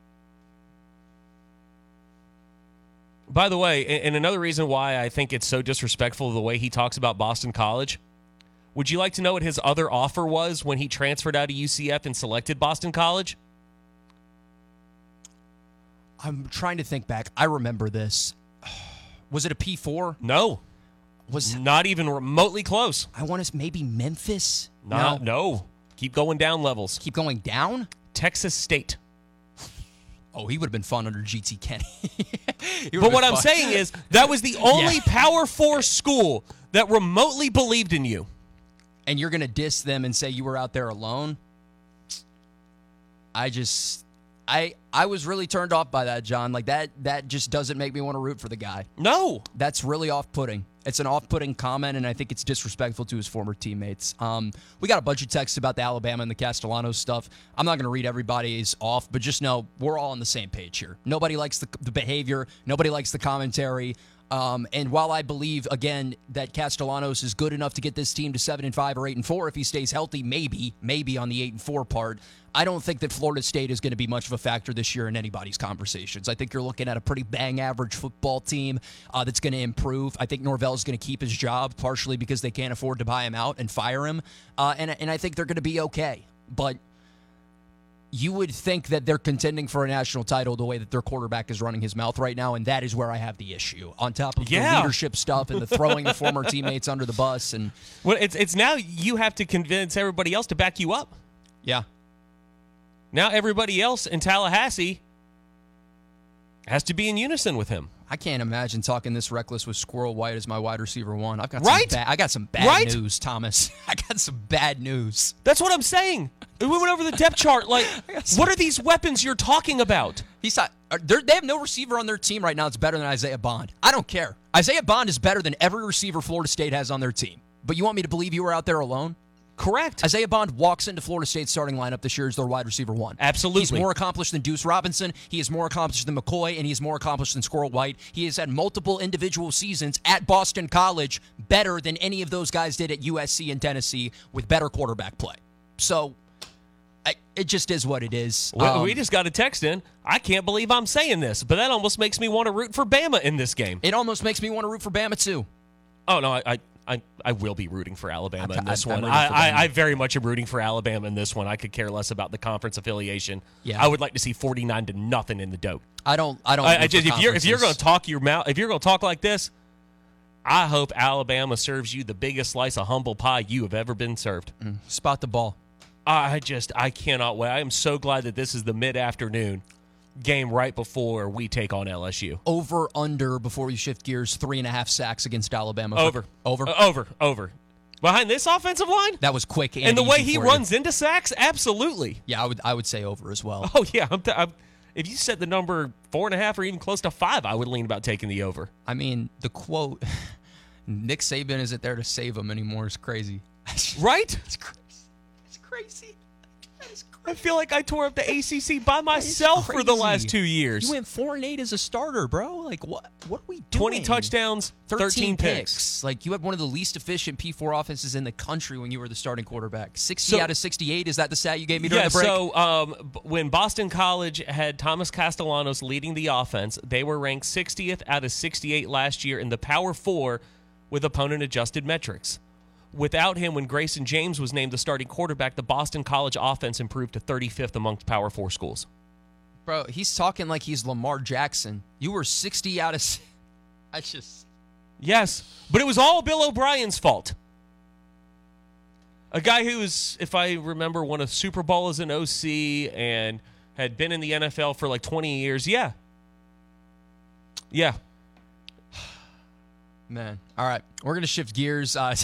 By the way, and another reason why I think it's so disrespectful the way he talks about Boston College, would you like to know what his other offer was when he transferred out of U C F and selected Boston College? I'm trying to think back. I remember this. Was it a P four? No. Was not even remotely close. I want to maybe Memphis? No, no. Keep going down levels. Keep going down? Texas State. Oh, he would have been fun under G T Kenny. But what I'm fun. saying is that was the only Yeah. Power Four school that remotely believed in you. And you're going to diss them and say you were out there alone? I just... I I was really turned off by that, John. Like, that that just doesn't make me want to root for the guy. No. That's really off-putting. It's an off-putting comment, and I think it's disrespectful to his former teammates. Um, we got a bunch of texts about the Alabama and the Castellanos stuff. I'm not going to read everybody's off, but just know we're all on the same page here. Nobody likes the, the behavior. Nobody likes the commentary. Um, and while I believe, again, that Castellanos is good enough to get this team to seven and five or eight and four if he stays healthy, maybe, maybe on the eight and four part, I don't think that Florida State is going to be much of a factor this year in anybody's conversations. I think you're looking at a pretty bang average football team uh, that's going to improve. I think Norvell's going to keep his job, partially because they can't afford to buy him out and fire him. Uh, and, and I think they're going to be okay. But you would think that they're contending for a national title the way that their quarterback is running his mouth right now, and that is where I have the issue. On top of Yeah. the leadership stuff and the throwing the former teammates under the bus. And Well, it's it's now you have to convince everybody else to back you up. Yeah. Now everybody else in Tallahassee has to be in unison with him. I can't imagine talking this reckless with Squirrel White as my wide receiver one. I've got Right? some ba- I got some bad Right? news, Thomas. I got some bad news. That's what I'm saying. We went over the depth chart. Like, what are these weapons you're talking about? He's not. They have no receiver on their team right now that's better than Isaiah Bond. I don't care. Isaiah Bond is better than every receiver Florida State has on their team. But you want me to believe you were out there alone? Correct. Isaiah Bond walks into Florida State's starting lineup this year as their wide receiver one. Absolutely. He's more accomplished than Deuce Robinson. He is more accomplished than McCoy, and he is more accomplished than Squirrel White. He has had multiple individual seasons at Boston College better than any of those guys did at U S C and Tennessee with better quarterback play. So I, it just is what it is. We, Um, we just got a text in. I can't believe I'm saying this, but that almost makes me want to root for Bama in this game. It almost makes me want to root for Bama, too. Oh, no, I I, I, I will be rooting for Alabama I'm- in this I'm one. rooting I, for I, Bama. I very much am rooting for Alabama in this one. I could care less about the conference affiliation. Yeah. I would like to see forty-nine to nothing in the dope. I don't. I don't. I, I root for just, if you're if you're going conferences. to talk your mouth, if you're going to talk like this, I hope Alabama serves you the biggest slice of humble pie you have ever been served. Mm, spot the ball. I just I cannot wait. I am so glad that this is the mid-afternoon game right before we take on L S U. Over, under, before you shift gears, three and a half sacks against Alabama. Over. Over. Uh, over. Over. Behind this offensive line? That was quick and, And the way easy he for you. runs into sacks? Absolutely. Yeah, I would I would say over as well. Oh, yeah. I'm t- I'm, if you set the number four and a half or even close to five, I would lean about taking the over. I mean, the quote, Nick Saban isn't there to save him anymore is crazy. Right? It's crazy. It's crazy. I feel like I tore up the A C C by myself for the crazy. last two years. You went four and eight as a starter, bro. Like, what What are we doing? twenty touchdowns, thirteen, picks. Like, you had one of the least efficient P four offenses in the country when you were the starting quarterback. sixty So- out of sixty-eight. Is that the stat you gave me during Yeah, the break? so um, b- when Boston College had Thomas Castellanos leading the offense, they were ranked sixtieth out of sixty-eight last year in the Power Four with opponent-adjusted metrics. Without him, when Grayson James was named the starting quarterback, the Boston College offense improved to thirty-fifth amongst Power Four schools. Bro, he's talking like he's Lamar Jackson. You were sixty out of... s- I just... Yes, but it was all Bill O'Brien's fault. A guy who was, if I remember, won a Super Bowl as an O C and had been in the N F L for like twenty years. Yeah. Yeah. Man. All right. We're going to shift gears. Uh,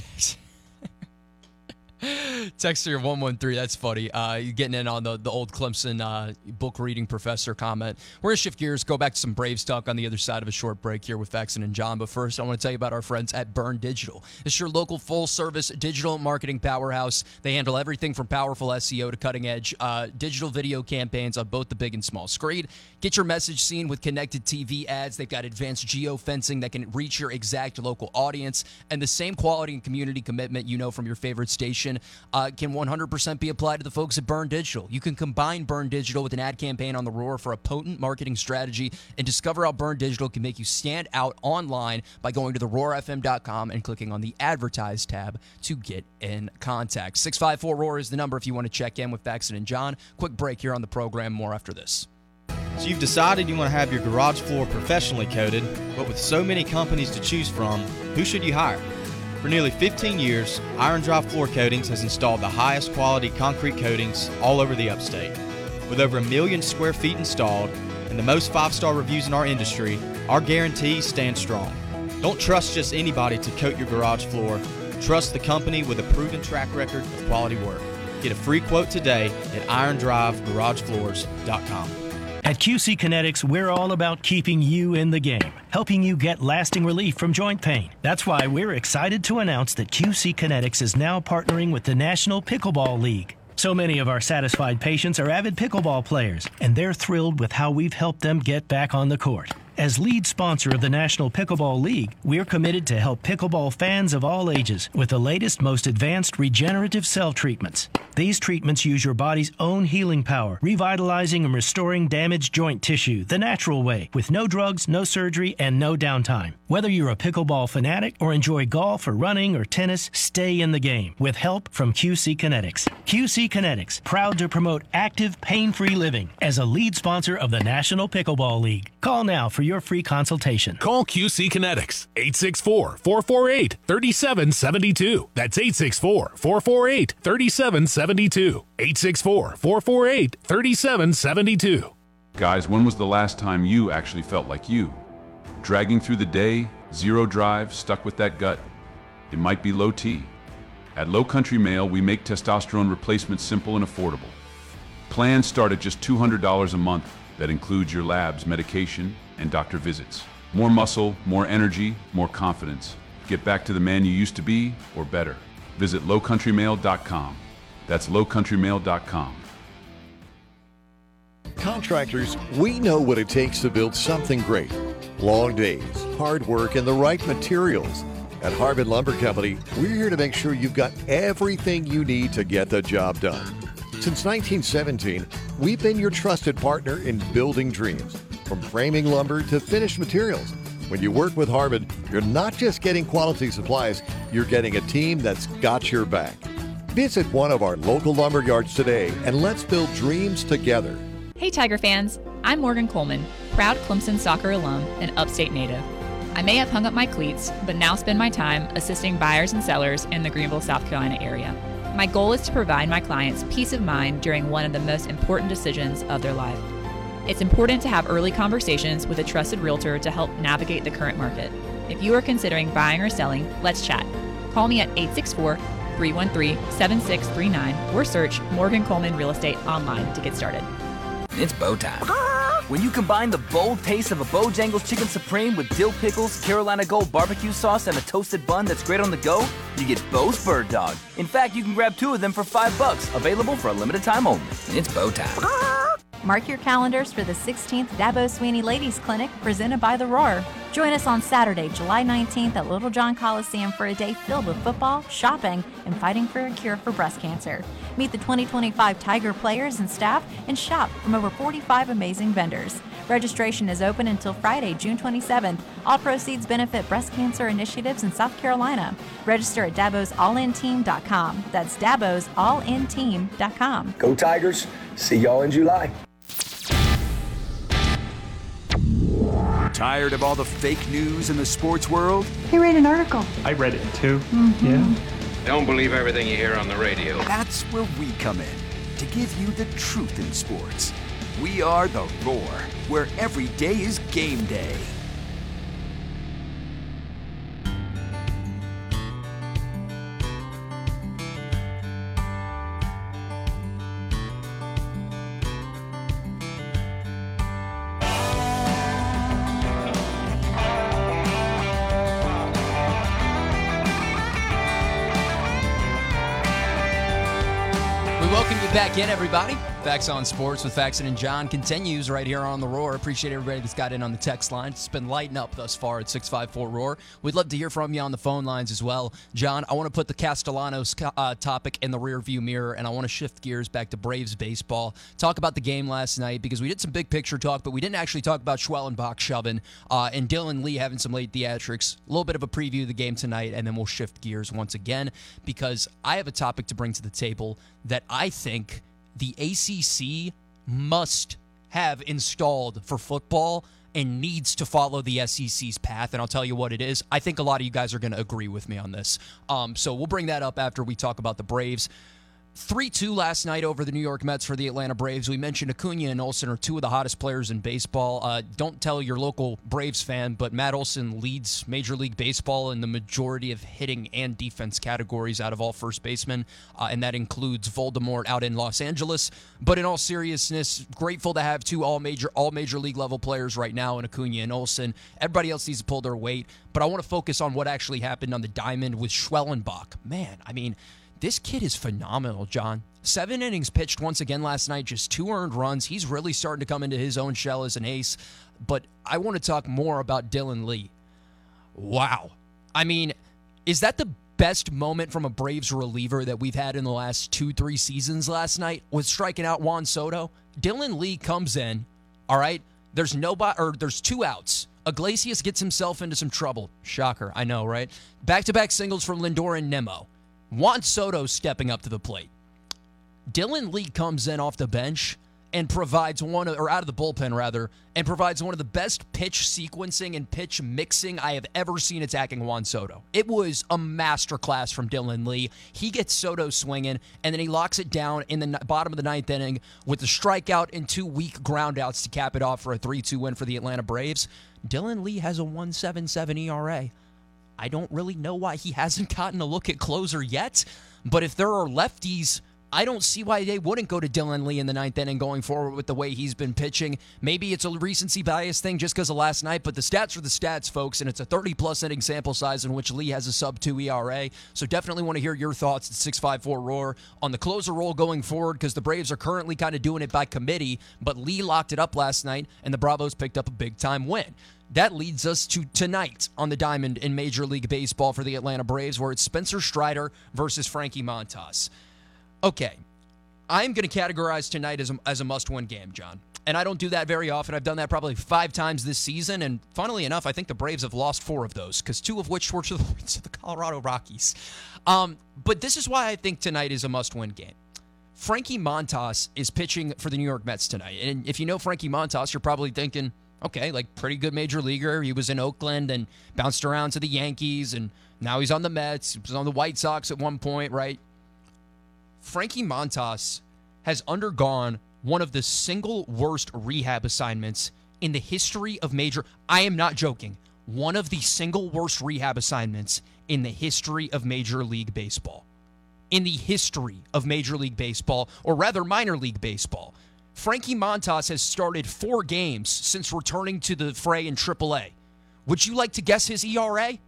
Texter one one three, that's funny. Uh, you're getting in on the, the old Clemson uh, book reading professor comment. We're going to shift gears, go back to some Braves talk on the other side of a short break here with Faxon and John. But first, I want to tell you about our friends at Burn Digital. It's your local full-service digital marketing powerhouse. They handle everything from powerful S E O to cutting-edge uh, digital video campaigns on both the big and small screen. Get your message seen with connected T V ads. They've got advanced geofencing that can reach your exact local audience. And the same quality and community commitment you know from your favorite station Uh, can one hundred percent be applied to the folks at Burn Digital. You can combine Burn Digital with an ad campaign on the Roar for a potent marketing strategy and discover how Burn Digital can make you stand out online by going to the roar f m dot com and clicking on the Advertise tab to get in contact. six five four roar is the number if you want to check in with Faxon and John. Quick break here on the program. More after this. So you've decided you want to have your garage floor professionally coated, but with so many companies to choose from, who should you hire? For nearly fifteen years, Iron Drive Floor Coatings has installed the highest quality concrete coatings all over the upstate. With over a million square feet installed and the most five-star reviews in our industry, our guarantees stand strong. Don't trust just anybody to coat your garage floor. Trust the company with a proven track record of quality work. Get a free quote today at iron drive garage floors dot com. At Q C Kinetics, we're all about keeping you in the game, helping you get lasting relief from joint pain. That's why we're excited to announce that Q C Kinetics is now partnering with the National Pickleball League. So many of our satisfied patients are avid pickleball players, and they're thrilled with how we've helped them get back on the court. As lead sponsor of the National Pickleball League, we're committed to help pickleball fans of all ages with the latest, most advanced regenerative cell treatments. These treatments use your body's own healing power, revitalizing and restoring damaged joint tissue the natural way, with no drugs, no surgery, and no downtime. Whether you're a pickleball fanatic or enjoy golf or running or tennis, stay in the game with help from Q C Kinetics. Q C Kinetics, proud to promote active, pain-free living as a lead sponsor of the National Pickleball League. Call now for your free consultation. Call Q C Kinetics, eight six four, four four eight, three seven seven two. That's eight six four, four four eight, three seven seven two. eight six four, four four eight, three seven seven two. Guys, when was the last time you actually felt like you? Dragging through the day, zero drive, stuck with that gut? It might be low T. At Low Country Male, we make testosterone replacement simple and affordable. Plans start at just two hundred dollars a month. That includes your labs, medication, and doctor visits. More muscle, more energy, more confidence. Get back to the man you used to be, or better. Visit low country male dot com. That's low country male dot com. Contractors, we know what it takes to build something great. Long days, hard work, and the right materials. At Harbin Lumber Company, we're here to make sure you've got everything you need to get the job done. Since nineteen seventeen, we've been your trusted partner in building dreams, from framing lumber to finished materials. When you work with Harbin, you're not just getting quality supplies, you're getting a team that's got your back. Visit one of our local lumber yards today and let's build dreams together. Hey Tiger fans, I'm Morgan Coleman, proud Clemson soccer alum and upstate native. I may have hung up my cleats, but now spend my time assisting buyers and sellers in the Greenville, South Carolina area. My goal is to provide my clients peace of mind during one of the most important decisions of their life. It's important to have early conversations with a trusted realtor to help navigate the current market. If you are considering buying or selling, let's chat. Call me at eight six four, three one three, seven six three nine or search Morgan Coleman Real Estate online to get started. It's bow time. When you combine the bold taste of a Bojangles Chicken Supreme with dill pickles, Carolina Gold barbecue sauce, and a toasted bun that's great on the go, you get Bo's Bird Dog. In fact, you can grab two of them for five bucks. Available for a limited time only. It's bow time. Mark your calendars for the sixteenth Dabo Sweeney Ladies Clinic presented by The Roar. Join us on Saturday, July nineteenth at Little John Coliseum for a day filled with football, shopping, and fighting for a cure for breast cancer. Meet the twenty twenty-five Tiger players and staff and shop from over forty-five amazing vendors. Registration is open until Friday, June twenty-seventh. All proceeds benefit breast cancer initiatives in South Carolina. Register at dabos all in team dot com. That's dabos all in team dot com. Go Tigers. See y'all in July. Tired of all the fake news in the sports world? He read an article. I read it too. Mm-hmm. Yeah. Don't believe everything you hear on the radio. That's where we come in, to give you the truth in sports. We are The Roar, where every day is game day. Back in, everybody. Facts on Sports with Faxon and John continues right here on The Roar. Appreciate everybody that's got in on the text line. It's been lighting up thus far at six five four ROAR. We'd love to hear from you on the phone lines as well. John, I want to put the Castellanos uh, topic in the rearview mirror, and I want to shift gears back to Braves baseball. Talk about the game last night, because we did some big picture talk, but we didn't actually talk about Schwellenbach shoving uh, and Dylan Lee having some late theatrics. A little bit of a preview of the game tonight, and then we'll shift gears once again, because I have a topic to bring to the table that I think the A C C must have installed for football and needs to follow the S E C's path, and I'll tell you what it is. I think a lot of you guys are going to agree with me on this. Um, so we'll bring that up after we talk about the Braves. three two last night over the New York Mets for the Atlanta Braves. We mentioned Acuna and Olsen are two of the hottest players in baseball. Uh, don't tell your local Braves fan, but Matt Olson leads Major League Baseball in the majority of hitting and defense categories out of all first basemen, uh, and that includes Voldemort out in Los Angeles. But in all seriousness, grateful to have two all major all major league level players right now in Acuna and Olsen. Everybody else needs to pull their weight, but I want to focus on what actually happened on the diamond with Schwellenbach. Man, I mean, this kid is phenomenal, John. Seven innings pitched once again last night, just two earned runs. He's really starting to come into his own shell as an ace. But I want to talk more about Dylan Lee. Wow. I mean, is that the best moment from a Braves reliever that we've had in the last two, three seasons last night? Was striking out Juan Soto? Dylan Lee comes in, all right? There's nobody, or there's two outs. Iglesias gets himself into some trouble. Shocker, I know, right? Back-to-back singles from Lindor and Nimmo. Juan Soto stepping up to the plate. Dylan Lee comes in off the bench and provides one, or out of the bullpen rather, and provides one of the best pitch sequencing and pitch mixing I have ever seen attacking Juan Soto. It was a masterclass from Dylan Lee. He gets Soto swinging, and then he locks it down in the bottom of the ninth inning with a strikeout and two weak groundouts to cap it off for a three two win for the Atlanta Braves. Dylan Lee has a one point seven seven E R A. I don't really know why he hasn't gotten a look at closer yet, but if there are lefties, I don't see why they wouldn't go to Dylan Lee in the ninth inning going forward with the way he's been pitching. Maybe it's a recency bias thing just because of last night, but the stats are the stats, folks, and it's a thirty-plus inning sample size in which Lee has a sub two E R A, so definitely want to hear your thoughts at six five four ROAR on the closer role going forward, because the Braves are currently kind of doing it by committee, but Lee locked it up last night, and the Bravos picked up a big-time win. That leads us to tonight on the diamond in Major League Baseball for the Atlanta Braves, where it's Spencer Strider versus Frankie Montas. Okay, I'm going to categorize tonight as a, as a must-win game, John. And I don't do that very often. I've done that probably five times this season, and funnily enough, I think the Braves have lost four of those, because two of which were to the, to the Colorado Rockies. Um, but this is why I think tonight is a must-win game. Frankie Montas is pitching for the New York Mets tonight. And if you know Frankie Montas, you're probably thinking, okay, like pretty good major leaguer. He was in Oakland and bounced around to the Yankees, and now he's on the Mets. He was on the White Sox at one point, right? Frankie Montas has undergone one of the single worst rehab assignments in the history of major... I am not joking. One of the single worst rehab assignments in the history of Major League Baseball. In the history of Major League Baseball, or rather minor league baseball. Frankie Montas has started four games since returning to the fray in triple A. Would you like to guess his E R A?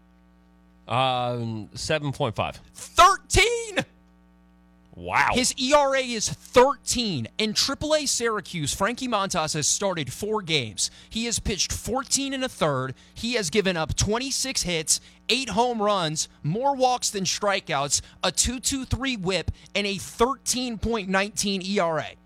Um, seven point five. thirteen! Wow. His E R A is thirteen. In triple A Syracuse, Frankie Montas has started four games. He has pitched fourteen and a third. He has given up twenty-six hits, eight home runs, more walks than strikeouts, a two point two three whip, and a thirteen point one nine E R A.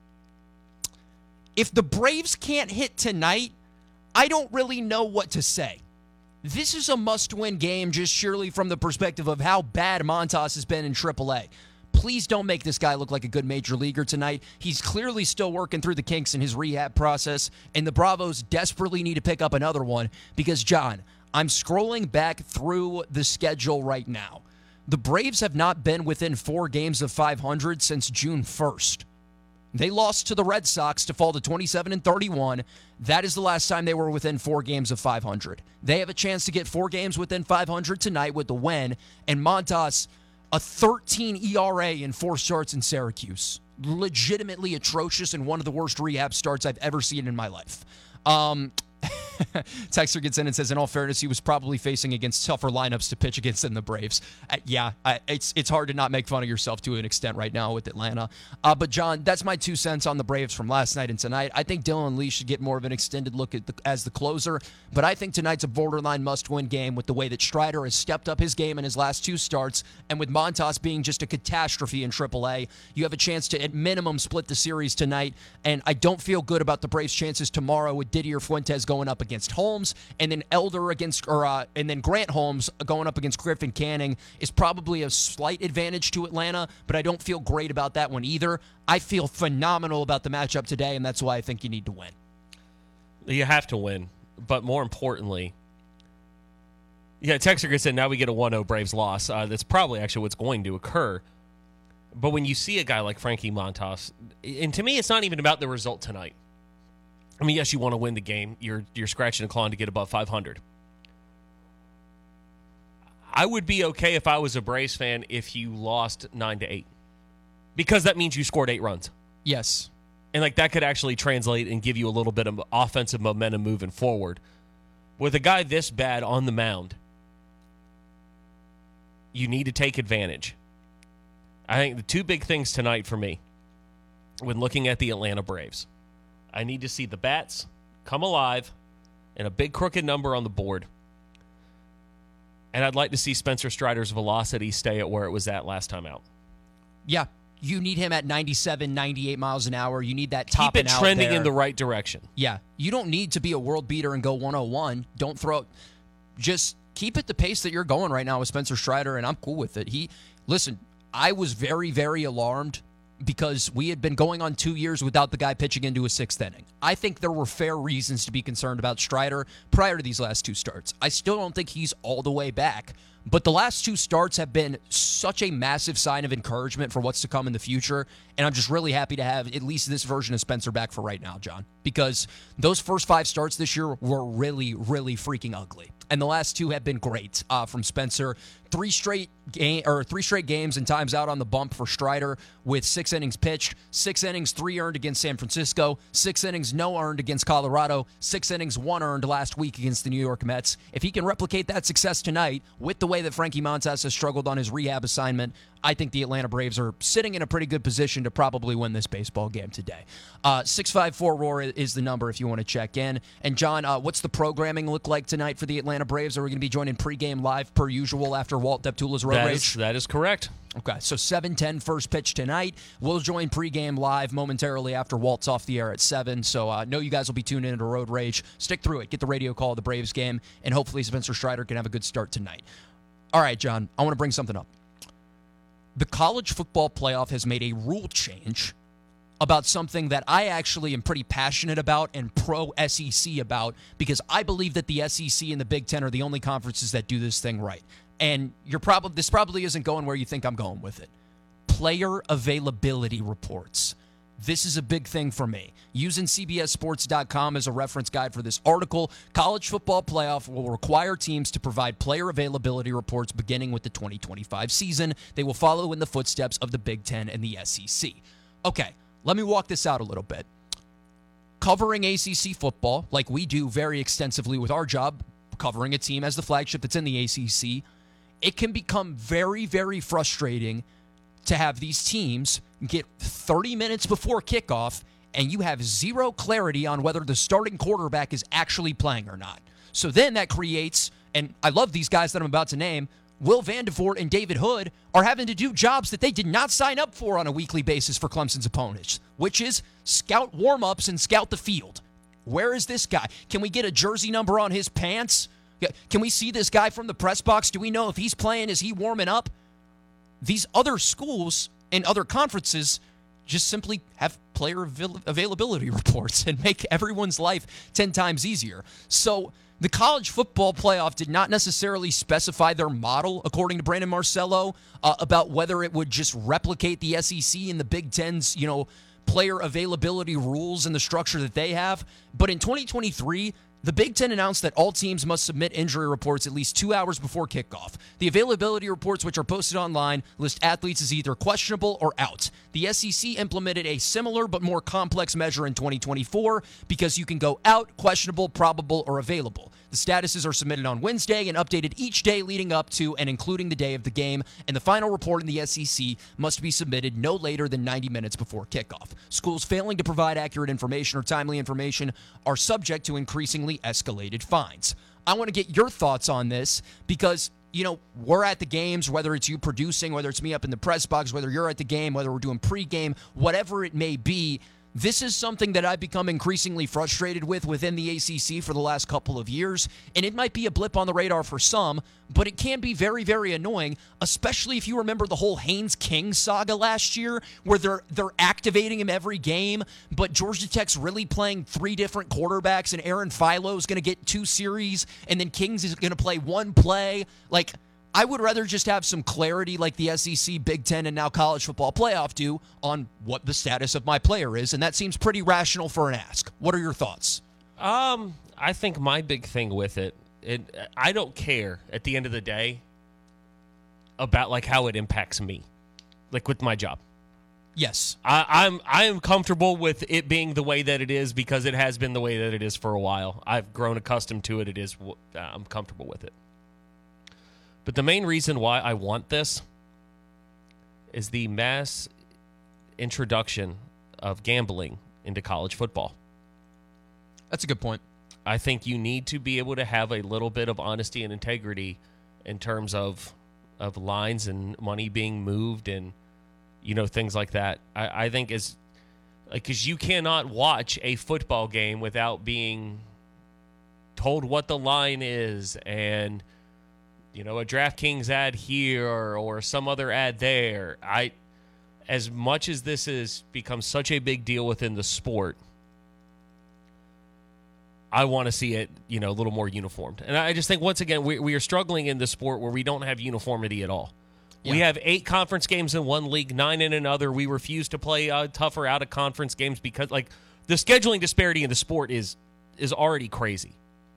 If the Braves can't hit tonight, I don't really know what to say. This is a must-win game just surely from the perspective of how bad Montas has been in triple A. Please don't make this guy look like a good major leaguer tonight. He's clearly still working through the kinks in his rehab process, and the Bravos desperately need to pick up another one because, John, I'm scrolling back through the schedule right now. The Braves have not been within four games of five hundred since June first. They lost to the Red Sox to fall to twenty-seven and thirty-one. That is the last time they were within four games of five hundred. They have a chance to get four games within five hundred tonight with the win, and Montas, a thirteen E R A in four starts in Syracuse. Legitimately atrocious and one of the worst rehab starts I've ever seen in my life. Um, Texter gets in and says, in all fairness, he was probably facing against tougher lineups to pitch against than the Braves. Uh, yeah, uh, it's it's hard to not make fun of yourself to an extent right now with Atlanta. Uh, but, John, that's my two cents on the Braves from last night and tonight. I think Dylan Lee should get more of an extended look at the, as the closer, but I think tonight's a borderline must-win game with the way that Strider has stepped up his game in his last two starts, and with Montas being just a catastrophe in triple A, you have a chance to, at minimum, split the series tonight, and I don't feel good about the Braves' chances tomorrow with Didier Fuentes going up against Holmes, and then Elder against, or uh, and then Grant Holmes going up against Griffin Canning is probably a slight advantage to Atlanta, but I don't feel great about that one either. I feel phenomenal about the matchup today, and that's why I think you need to win. You have to win, but more importantly, yeah, Texter said now we get a one oh Braves loss. Uh, that's probably actually what's going to occur. But when you see a guy like Frankie Montas, and to me, it's not even about the result tonight. I mean, yes, you want to win the game. You're you're scratching and clawing to get above five hundred. I would be okay if I was a Braves fan if you lost nine to eight, because that means you scored eight runs. Yes, and like that could actually translate and give you a little bit of offensive momentum moving forward. With a guy this bad on the mound, you need to take advantage. I think the two big things tonight for me, when looking at the Atlanta Braves, I need to see the bats come alive and a big crooked number on the board. And I'd like to see Spencer Strider's velocity stay at where it was at last time out. Yeah, you need him at ninety-seven, ninety-eight miles an hour. You need that top Keep and it out trending there. in the right direction. Yeah, you don't need to be a world beater and go one oh one. Don't throw – just keep it the pace that you're going right now with Spencer Strider, and I'm cool with it. He Listen, I was very, very alarmed because we had been going on two years without the guy pitching into a sixth inning. I think there were fair reasons to be concerned about Strider prior to these last two starts. I still don't think he's all the way back, but the last two starts have been such a massive sign of encouragement for what's to come in the future, and I'm just really happy to have at least this version of Spencer back for right now, John, because those first five starts this year were really, really freaking ugly. And the last two have been great uh, from Spencer. Three straight game or three straight games and times out on the bump for Strider with six innings pitched, six innings, three earned against San Francisco, six innings, no earned against Colorado, six innings, one earned last week against the New York Mets. If he can replicate that success tonight with the way that Frankie Montas has struggled on his rehab assignment, I think the Atlanta Braves are sitting in a pretty good position to probably win this baseball game today. Uh, six five four ROAR is the number if you want to check in. And, John, uh, what's the programming look like tonight for the Atlanta Braves? Are we going to be joining pregame live per usual after Walt Deptula's road that rage? Is, that is correct. Okay, so seven ten first pitch tonight. We'll join pregame live momentarily after Walt's off the air at seven. So I uh, know you guys will be tuned in to Road Rage. Stick through it. Get the radio call of the Braves game, and hopefully Spencer Strider can have a good start tonight. All right, John, I want to bring something up. The college football playoff has made a rule change about something that I actually am pretty passionate about and pro-S E C about, because I believe that the S E C and the Big Ten are the only conferences that do this thing right. And you're probably this probably isn't going where you think I'm going with it. Player availability reports. This is a big thing for me. Using C B S Sports dot com as a reference guide for this article, college football playoff will require teams to provide player availability reports beginning with the twenty twenty-five season. They will follow in the footsteps of the Big Ten and the S E C. Okay, let me walk this out a little bit. Covering A C C football, like we do very extensively with our job, covering a team as the flagship that's in the A C C, it can become very, very frustrating to have these teams get thirty minutes before kickoff and you have zero clarity on whether the starting quarterback is actually playing or not. So then that creates, and I love these guys that I'm about to name, Will Vandervoort and David Hood are having to do jobs that they did not sign up for on a weekly basis for Clemson's opponents, which is scout warm-ups and scout the field. Where is this guy? Can we get a jersey number on his pants? Can we see this guy from the press box? Do we know if he's playing? Is he warming up? These other schools and other conferences just simply have player avail- availability reports and make everyone's life ten times easier. So the college football playoff did not necessarily specify their model, according to Brandon Marcello, uh, about whether it would just replicate the S E C and the Big Ten's, you know, player availability rules and the structure that they have. But in twenty twenty-three, The Big Ten announced that all teams must submit injury reports at least two hours before kickoff. The availability reports, which are posted online, list athletes as either questionable or out. The S E C implemented a similar but more complex measure in twenty twenty-four because you can go out, questionable, probable, or available. The statuses are submitted on Wednesday and updated each day leading up to and including the day of the game, and the final report in the S E C must be submitted no later than ninety minutes before kickoff. Schools failing to provide accurate information or timely information are subject to increasingly escalated fines. I want to get your thoughts on this because, you know, we're at the games, whether it's you producing, whether it's me up in the press box, whether you're at the game, whether we're doing pregame, whatever it may be. This is something that I've become increasingly frustrated with within the A C C for the last couple of years, and it might be a blip on the radar for some, but it can be very, very annoying, especially if you remember the whole Haynes King saga last year, where they're they're activating him every game, but Georgia Tech's really playing three different quarterbacks, and Aaron Philo's going to get two series, and then Kings is going to play one play. Like, I would rather just have some clarity like the S E C, Big Ten, and now College Football Playoff do on what the status of my player is, and that seems pretty rational for an ask. What are your thoughts? Um, I think my big thing with it, it, I don't care at the end of the day about like how it impacts me, like with my job. Yes, I, I'm I am comfortable with it being the way that it is because it has been the way that it is for a while. I've grown accustomed to it. It is. Uh, I'm comfortable with it. But the main reason why I want this is the mass introduction of gambling into college football. That's a good point. I think you need to be able to have a little bit of honesty and integrity in terms of of lines and money being moved and, you know, things like that. I, I think is like, because you cannot watch a football game without being told what the line is and, you know, a DraftKings ad here or, or some other ad there. I, as much as this has become such a big deal within the sport, I want to see it, you know, a little more uniformed. And I just think, once again, we, we are struggling in the sport where we don't have uniformity at all. Yeah. We have eight conference games in one league, nine in another. We refuse to play uh, tougher out-of-conference games because, like, the scheduling disparity in the sport is is already crazy.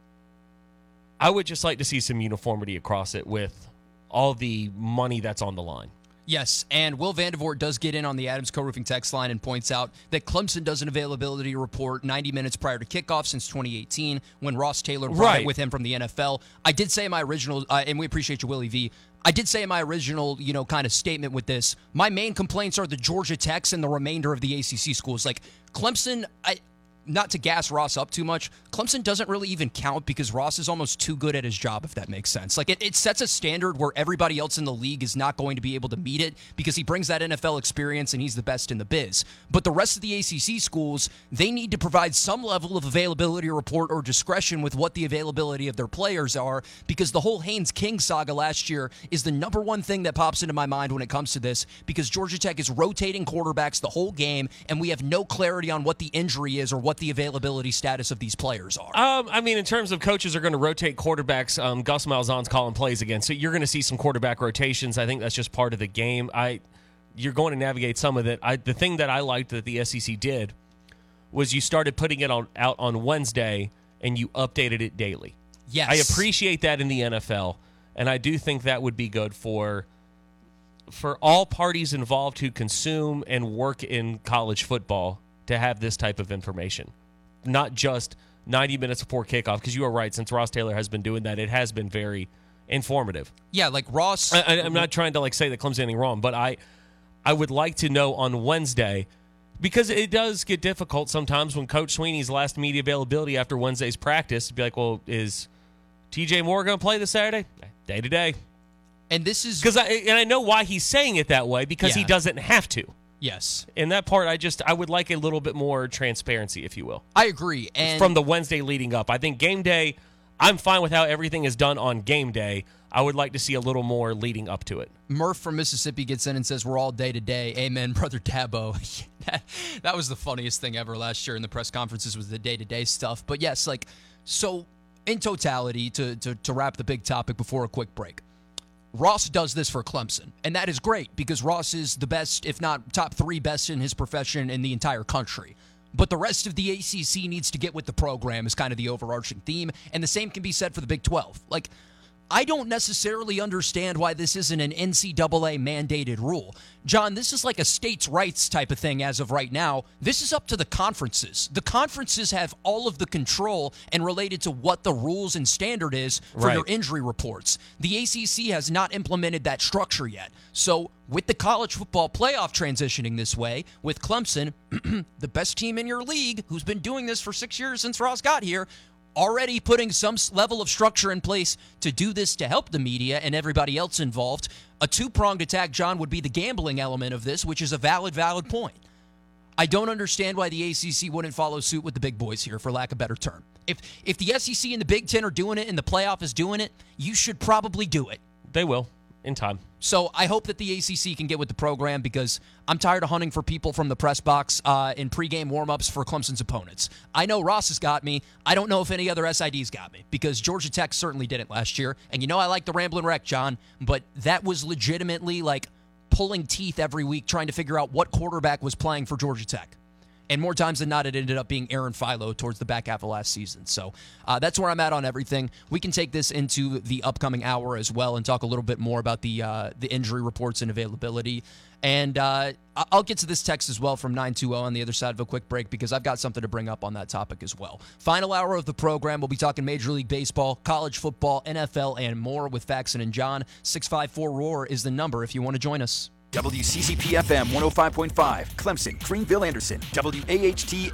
I would just like to see some uniformity across it with all the money that's on the line. Yes, and Will Vandervoort does get in on the Adams Co-Roofing text line and points out that Clemson does an availability report ninety minutes prior to kickoff since twenty eighteen when Ross Taylor brought right. it with him from the N F L. I did say in my original, uh, and we appreciate you, Willie V., I did say in my original, you know, kind of statement with this, my main complaints are the Georgia Techs and the remainder of the A C C schools. Like, Clemson, I... not to gas Ross up too much, Clemson doesn't really even count because Ross is almost too good at his job, if that makes sense. Like, it, it sets a standard where everybody else in the league is not going to be able to meet it because he brings that N F L experience and he's the best in the biz. But the rest of the A C C schools, they need to provide some level of availability report or discretion with what the availability of their players are, because the whole Haynes King saga last year is the number one thing that pops into my mind when it comes to this, because Georgia Tech is rotating quarterbacks the whole game and we have no clarity on what the injury is or what the availability status of these players are. Um, I mean, in terms of coaches are going to rotate quarterbacks, um, Gus Malzahn's calling plays again, so you're going to see some quarterback rotations. I think that's just part of the game. I, you're going to navigate some of it. I, the thing that I liked that the S E C did was you started putting it on out on Wednesday and you updated it daily. Yes, I appreciate that in the N F L, and I do think that would be good for for all parties involved who consume and work in college football to have this type of information, not just ninety minutes before kickoff, because you are right, since Ross Taylor has been doing that, it has been very informative. Yeah, like Ross... I, I, I'm not trying to like say that Clemson anything wrong, but I, I would like to know on Wednesday, because it does get difficult sometimes when Coach Sweeney's last media availability after Wednesday's practice to be like, well, is T J Moore going to play this Saturday? Day to day. And this is... because I, and I know why he's saying it that way, because yeah. he doesn't have to. Yes. In that part, I just I would like a little bit more transparency, if you will. I agree. And from the Wednesday leading up. I think game day, I'm fine with how everything is done on game day. I would like to see a little more leading up to it. Murph from Mississippi gets in and says, we're all day to day. Amen, Brother Dabo. that, that was the funniest thing ever last year in the press conferences, was the day to day stuff. But yes, like, so in totality, to, to, to wrap the big topic before a quick break, Ross does this for Clemson, and that is great because Ross is the best, if not top three best in his profession in the entire country. but the rest of the A C C needs to get with the program is kind of the overarching theme, and the same can be said for the Big twelve. Like, I don't necessarily understand why this isn't an N C double A mandated rule. John, this is like a states' rights type of thing as of right now. This is up to the conferences. The conferences have all of the control and related to what the rules and standard is for Right. your injury reports. The A C C has not implemented that structure yet. So with the college football playoff transitioning this way, with Clemson, the best team in your league, who's been doing this for six years since Ross got here, already putting some level of structure in place to do this to help the media and everybody else involved. A two-pronged attack, John, would be the gambling element of this, which is a valid, valid point. I don't understand why the A C C wouldn't follow suit with the big boys here, for lack of a better term. If if the S E C and the Big Ten are doing it and the playoff is doing it, you should probably do it. They will, in time. So I hope that the A C C can get with the program, because I'm tired of hunting for people from the press box uh, in pregame warmups for Clemson's opponents. I know Ross has got me. I don't know if any other S I Ds got me, because Georgia Tech certainly didn't last year. And you know I like the Ramblin' Wreck, John, but that was legitimately like pulling teeth every week trying to figure out what quarterback was playing for Georgia Tech. And more times than not, it ended up being Aaron Philo towards the back half of last season. So uh, that's where I'm at on everything. We can take this into the upcoming hour as well and talk a little bit more about the uh, the injury reports and availability. And uh, I'll get to this text as well from nine two zero on the other side of a quick break, because I've got something to bring up on that topic as well. Final hour of the program, we'll be talking Major League Baseball, college football, N F L, and more with Faxon and John. six five four ROAR is the number if you want to join us. W C C P F M one oh five point five, Clemson, Greenville, Anderson, W A H T